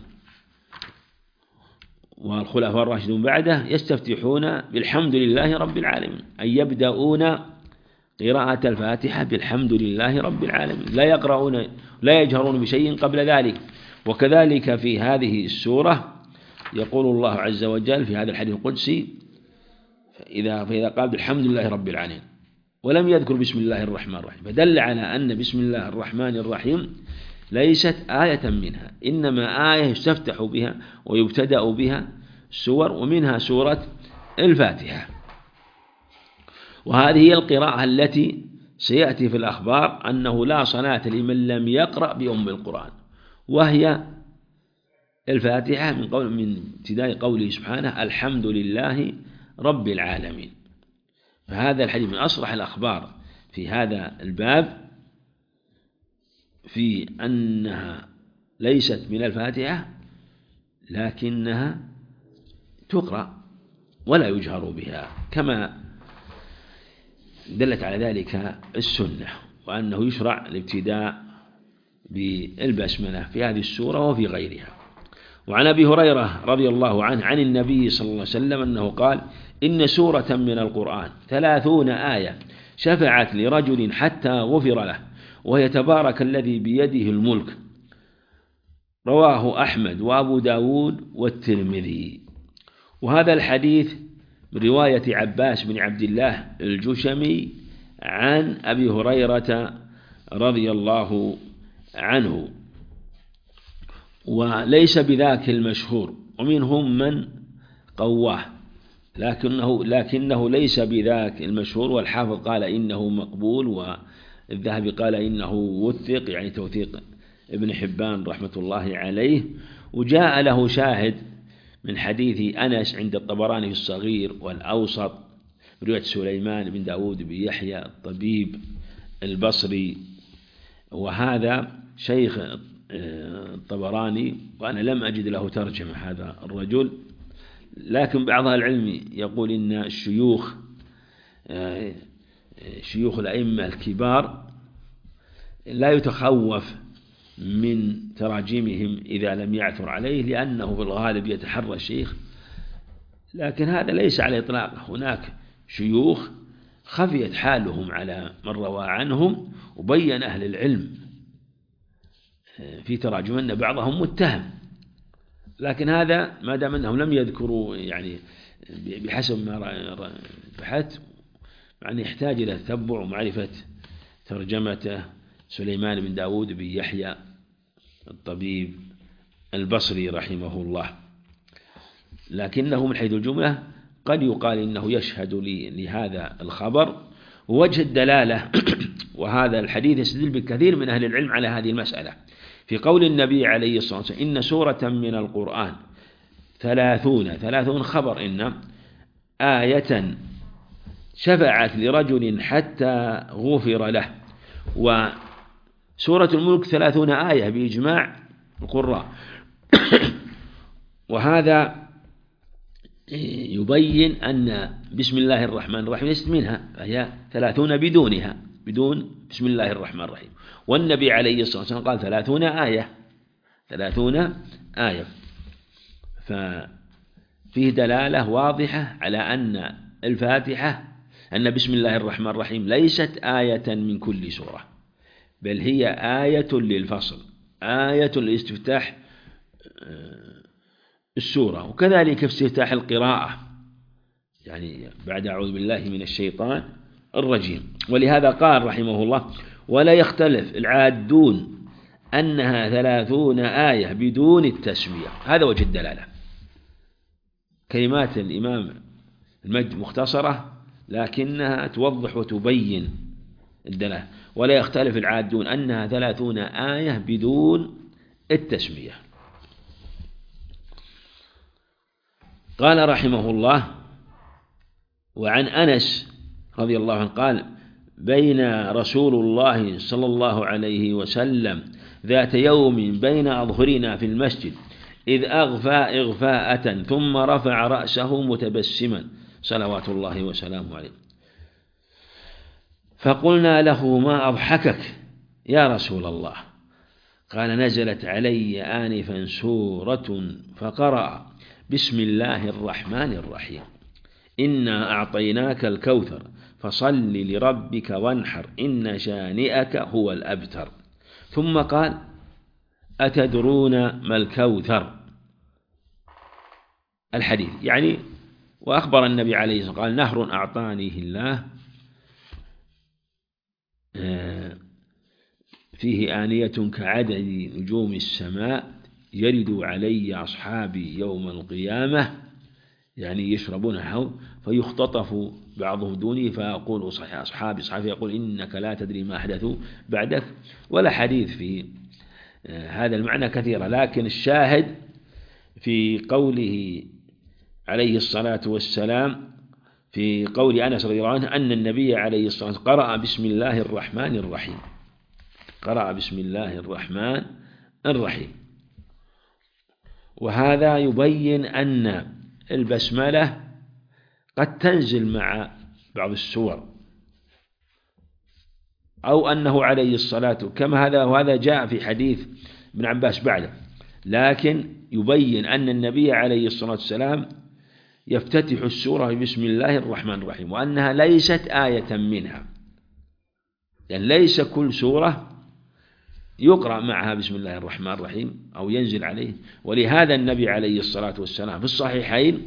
والخلفاء الراشدون بعده يستفتحون بالحمد لله رب العالمين، أي يبدأون قراءة الفاتحة بالحمد لله رب العالمين، لا يقرؤون لا يجهرون بشيء قبل ذلك. وكذلك في هذه السورة يقول الله عز وجل في هذا الحديث القدسي فإذا, فإذا قال بالحمد لله رب العالمين ولم يذكر بسم الله الرحمن الرحيم، فدل على أن بسم الله الرحمن الرحيم ليست آية منها، إنما آية يستفتح بها ويبتدأ بها السور، ومنها سورة الفاتحة. وهذه هي القراءة التي سيأتي في الأخبار أنه لا صلاة لمن لم يقرأ بأم القرآن، وهي الفاتحة من قول من ابتداء قوله سبحانه الحمد لله رب العالمين. فهذا الحديث من أصرح الأخبار في هذا الباب في أنها ليست من الفاتحة لكنها تقرأ ولا يجهر بها، كما دلت على ذلك السنة، وأنه يشرع الابتداء بالبسملة في هذه السورة وفي غيرها. وعن أبي هريرة رضي الله عنه عن النبي صلى الله عليه وسلم أنه قال إن سورة من القرآن ثلاثون آية شفعت لرجل حتى غفر له، وهي تبارك الذي بيده الملك، رواه أحمد وأبو داود والترمذي. وهذا الحديث من رواية عباس بن عبد الله الجشمي عن أبي هريرة رضي الله عنه، وليس بذاك المشهور، ومنهم من قواه لكنه, لكنه ليس بذاك المشهور، والحافظ قال إنه مقبول، والذهبي قال إنه وثق، يعني توثيق ابن حبان رحمة الله عليه. وجاء له شاهد من حديث أنس عند الطبراني في الصغير والأوسط رواية سليمان بن داود بن يحيى الطبيب البصري، وهذا شيخ الطبراني، وأنا لم أجد له ترجمة هذا الرجل، لكن بعض العلم يقول إن الشيوخ شيوخ الأئمة الكبار لا يتخوف من تراجمهم إذا لم يعثر عليه، لأنه في الغالب يتحرى الشيخ، لكن هذا ليس على إطلاق. هناك شيوخ خفيت حالهم على من روى عنهم، وبين أهل العلم في تراجم أن بعضهم متهم، لكن هذا ما دام أنهم لم يذكروا يعني بحسب ما بحثت، يعني يحتاج إلى تتبع ومعرفة ترجمته سليمان بن داود بن يحيى الطبيب البصري رحمه الله. لكنه من حيث الجملة قد يقال إنه يشهد لهذا الخبر. ووجه الدلالة وهذا الحديث يستدل بكثير من أهل العلم على هذه المسألة في قول النبي عليه الصلاة والسلام إن سورة من القرآن ثلاثون ثلاثون خبر إن آية شفعت لرجل حتى غفر له. وسورة الملك ثلاثون آية بإجماع القراء وهذا يبين أن بسم الله الرحمن الرحيم ليست منها، فهي ثلاثون بدونها، بدون بسم الله الرحمن الرحيم. والنبي عليه الصلاة والسلام قال ثلاثون آية ثلاثون آية، ففيه دلالة واضحة على أن الفاتحة أن بسم الله الرحمن الرحيم ليست آية من كل سورة، بل هي آية للفصل، آية لاستفتاح السورة، وكذلك في استفتاح القراءة، يعني بعد أعوذ بالله من الشيطان الرجيم. ولهذا قال رحمه الله ولا يختلف العادون أنها ثلاثون آية بدون التسمية. هذا وجه الدلالة. كلمات الإمام المجد مختصرة لكنها توضح وتبين الدلالة. ولا يختلف العادون أنها ثلاثون آية بدون التسمية. قال رحمه الله وعن أنس رضي الله عنه قال بين رسول الله صلى الله عليه وسلم ذات يوم بين أظهرنا في المسجد إذ أغفى إغفاءة ثم رفع رأسه متبسما صلوات الله وسلامه عليه. فقلنا له: ما أضحكك يا رسول الله؟ قال: نزلت علي آنفا سورة فقرأ: بسم الله الرحمن الرحيم، إنا أعطيناك الكوثر فصل لربك وانحر إن شانئك هو الأبتر. ثم قال: أتدرون ما الكوثر؟ الحديث يعني، وأخبر النبي عليه الصلاة والسلام قال: نهر أعطانيه الله فيه آنية كعدد نجوم السماء يرد علي أصحابي يوم القيامة، يعني يشربون حوض فيختطف بعضهم دوني فيقول أصحابي أصحابي يقول: إنك لا تدري ما أحدثوا بعدك. ولا حديث في هذا المعنى كثيرة، لكن الشاهد في قوله عليه الصلاة والسلام في قول أنس رضي الله عنه أن النبي عليه الصلاة والسلام قرأ بسم الله الرحمن الرحيم، قرأ بسم الله الرحمن الرحيم. وهذا يبين أن البسملة قد تنزل مع بعض السور، أو أنه عليه الصلاة كما هذا، وهذا جاء في حديث ابن عباس بعده، لكن يبين أن النبي عليه الصلاة والسلام يفتتح السورة بسم الله الرحمن الرحيم، وأنها ليست آية منها، يعني ليس كل سورة يقرأ معها بسم الله الرحمن الرحيم أو ينزل عليه. ولهذا النبي عليه الصلاة والسلام في الصحيحين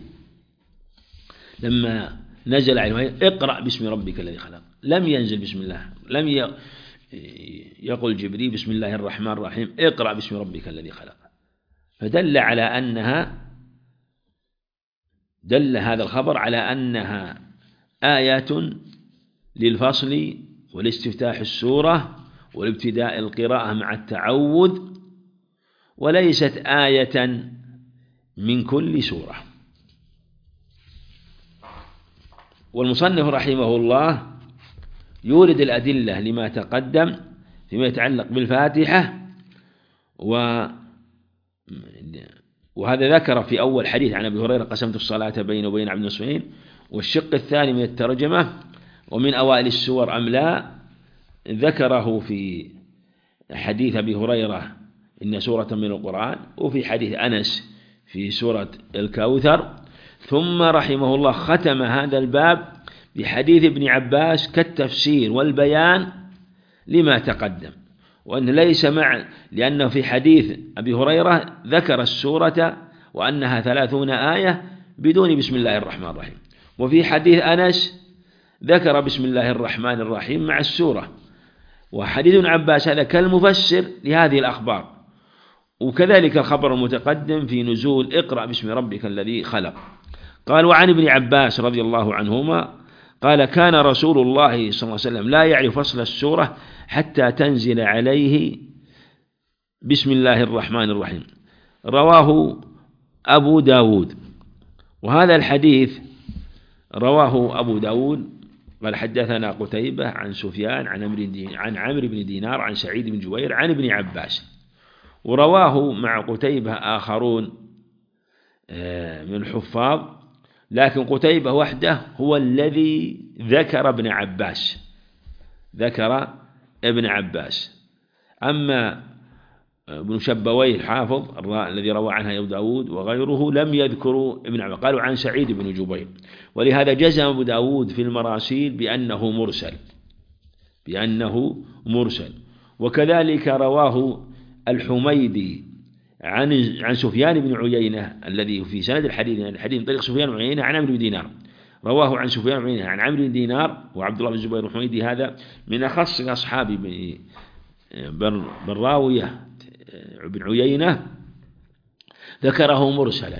لما نزل عليه اقرأ باسم ربك الذي خلق لم ينزل بسم الله، لم يقل جبريل بسم الله الرحمن الرحيم اقرأ باسم ربك الذي خلق، فدل على أنها دل هذا الخبر على أنها آيات للفصل والاستفتاح السورة والابتداء القراءة مع التعوذ، وليست آية من كل سورة. والمصنف رحمه الله يورد الأدلة لما تقدم فيما يتعلق بالفاتحة، و وهذا ذكر في أول حديث عن أبي هريرة قسمت الصلاة بيني وبين عبد نصفين، والشق الثاني من الترجمة ومن أوائل السور أم لا ذكره في حديث أبي هريرة إن سورة من القرآن، وفي حديث أنس في سورة الكوثر. ثم رحمه الله ختم هذا الباب بحديث ابن عباس كالتفسير والبيان لما تقدم، وأن ليس مع لأنه في حديث أبي هريرة ذكر السورة وأنها ثلاثون آية بدون بسم الله الرحمن الرحيم، وفي حديث أنس ذكر بسم الله الرحمن الرحيم مع السورة. وحديث ابن عباس هذا كالمفسر لهذه الأخبار، وكذلك الخبر المتقدم في نزول اقرأ باسم ربك الذي خلق. قال: وعن ابن عباس رضي الله عنهما قال: كان رسول الله صلى الله عليه وسلم لا يعرف فصل السورة حتى تنزل عليه بسم الله الرحمن الرحيم. رواه أبو داود. وهذا الحديث رواه أبو داود قال: حدثنا قتيبة عن سفيان عن عمرو بن دينار عن سعيد بن جبير عن ابن عباس. ورواه مع قتيبة آخرون من الحفاظ، لكن قتيبة وحده هو الذي ذكر ابن عباس ذكر ابن عباس أما ابن شبويه الحافظ الذي روى عنها أبو داود وغيره لم يذكروا ابن عباس، قالوا عن سعيد بن جبير. ولهذا جزم أبو داود في المراسيل بأنه مرسل بأنه مرسل وكذلك رواه الحميدي عن عن سفيان بن عيينة الذي في سند الحديث الحديث من طريق سفيان بن عيينة عن عمرو بن دينار، رواه عن سفيان بن عيينة عن عمرو بن دينار وعبد الله بن الزبير الحميدي هذا من أخص أصحاب بن راوية بن عيينة ذكره مرسلا.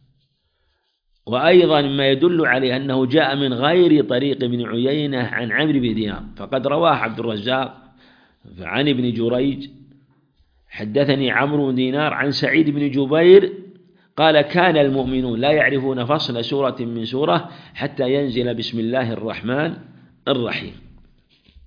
وأيضا ما يدل عليه أنه جاء من غير طريق ابن عيينة عن عمرو بن دينار، فقد رواه عبد الرزاق عن ابن جريج حدثني عمرو بن دينار عن سعيد بن جبير قال: كان المؤمنون لا يعرفون فصل سورة من سورة حتى ينزل بسم الله الرحمن الرحيم.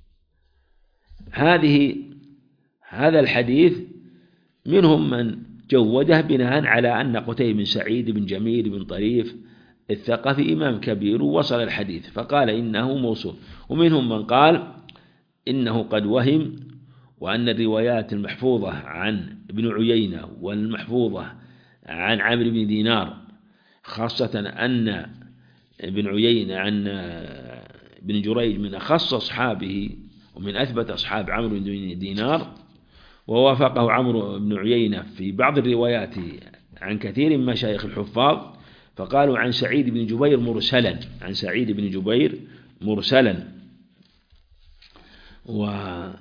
هذه هذا الحديث منهم من جوده بناء على أن قتيبة بن سعيد بن جميل بن طريف الثقفي إمام كبير ووصل الحديث فقال إنه موصول. ومنهم من قال إنه قد وهم، وأن الروايات المحفوظة عن ابن عيينة والمحفوظة عن عمرو بن دينار، خاصة أن ابن عيينة عن ابن جريج من أخص أصحابه ومن أثبت أصحاب عمرو بن دينار، ووافقه عمرو بن عيينة في بعض الروايات عن كثير من مشايخ الحفاظ، فقالوا عن سعيد بن جبير مرسلا، عن سعيد بن جبير مرسلا. وأن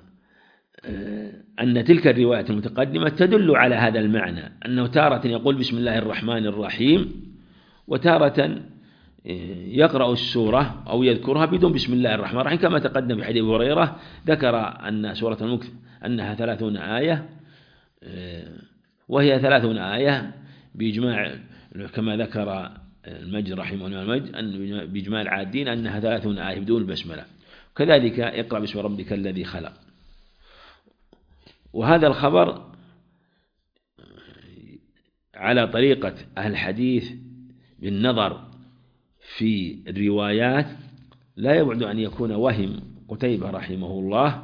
تلك الروايات المتقدمة تدل على هذا المعنى، أنه تارة يقول بسم الله الرحمن الرحيم، وتارة يقرأ السورة أو يذكرها بدون بسم الله الرحمن الرحيم، كما تقدم في حديث أبي هريرة ذكر أن سورة الملك أنها ثلاثون آية، وهي ثلاثون آية بإجماع، كما ذكر المجد رحمه الله المجد أن بإجماع العادين أنها ثلاثون آية بدون البسملة. كذلك اقرأ باسم ربك الذي خلق. وهذا الخبر على طريقة أهل الحديث بالنظر في الروايات لا يبعد أن يكون وهم قتيبة رحمه الله،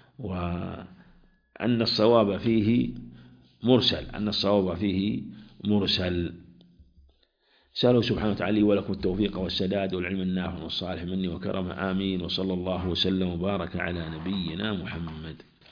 وأن الصواب فيه مرسل، أن الصواب فيه مرسل. سألوا سبحانه وتعالى ولكم التوفيق والسداد والعلم النافع والصالح مني وكرم، آمين. وصلى الله وسلم وبارك على نبينا محمد.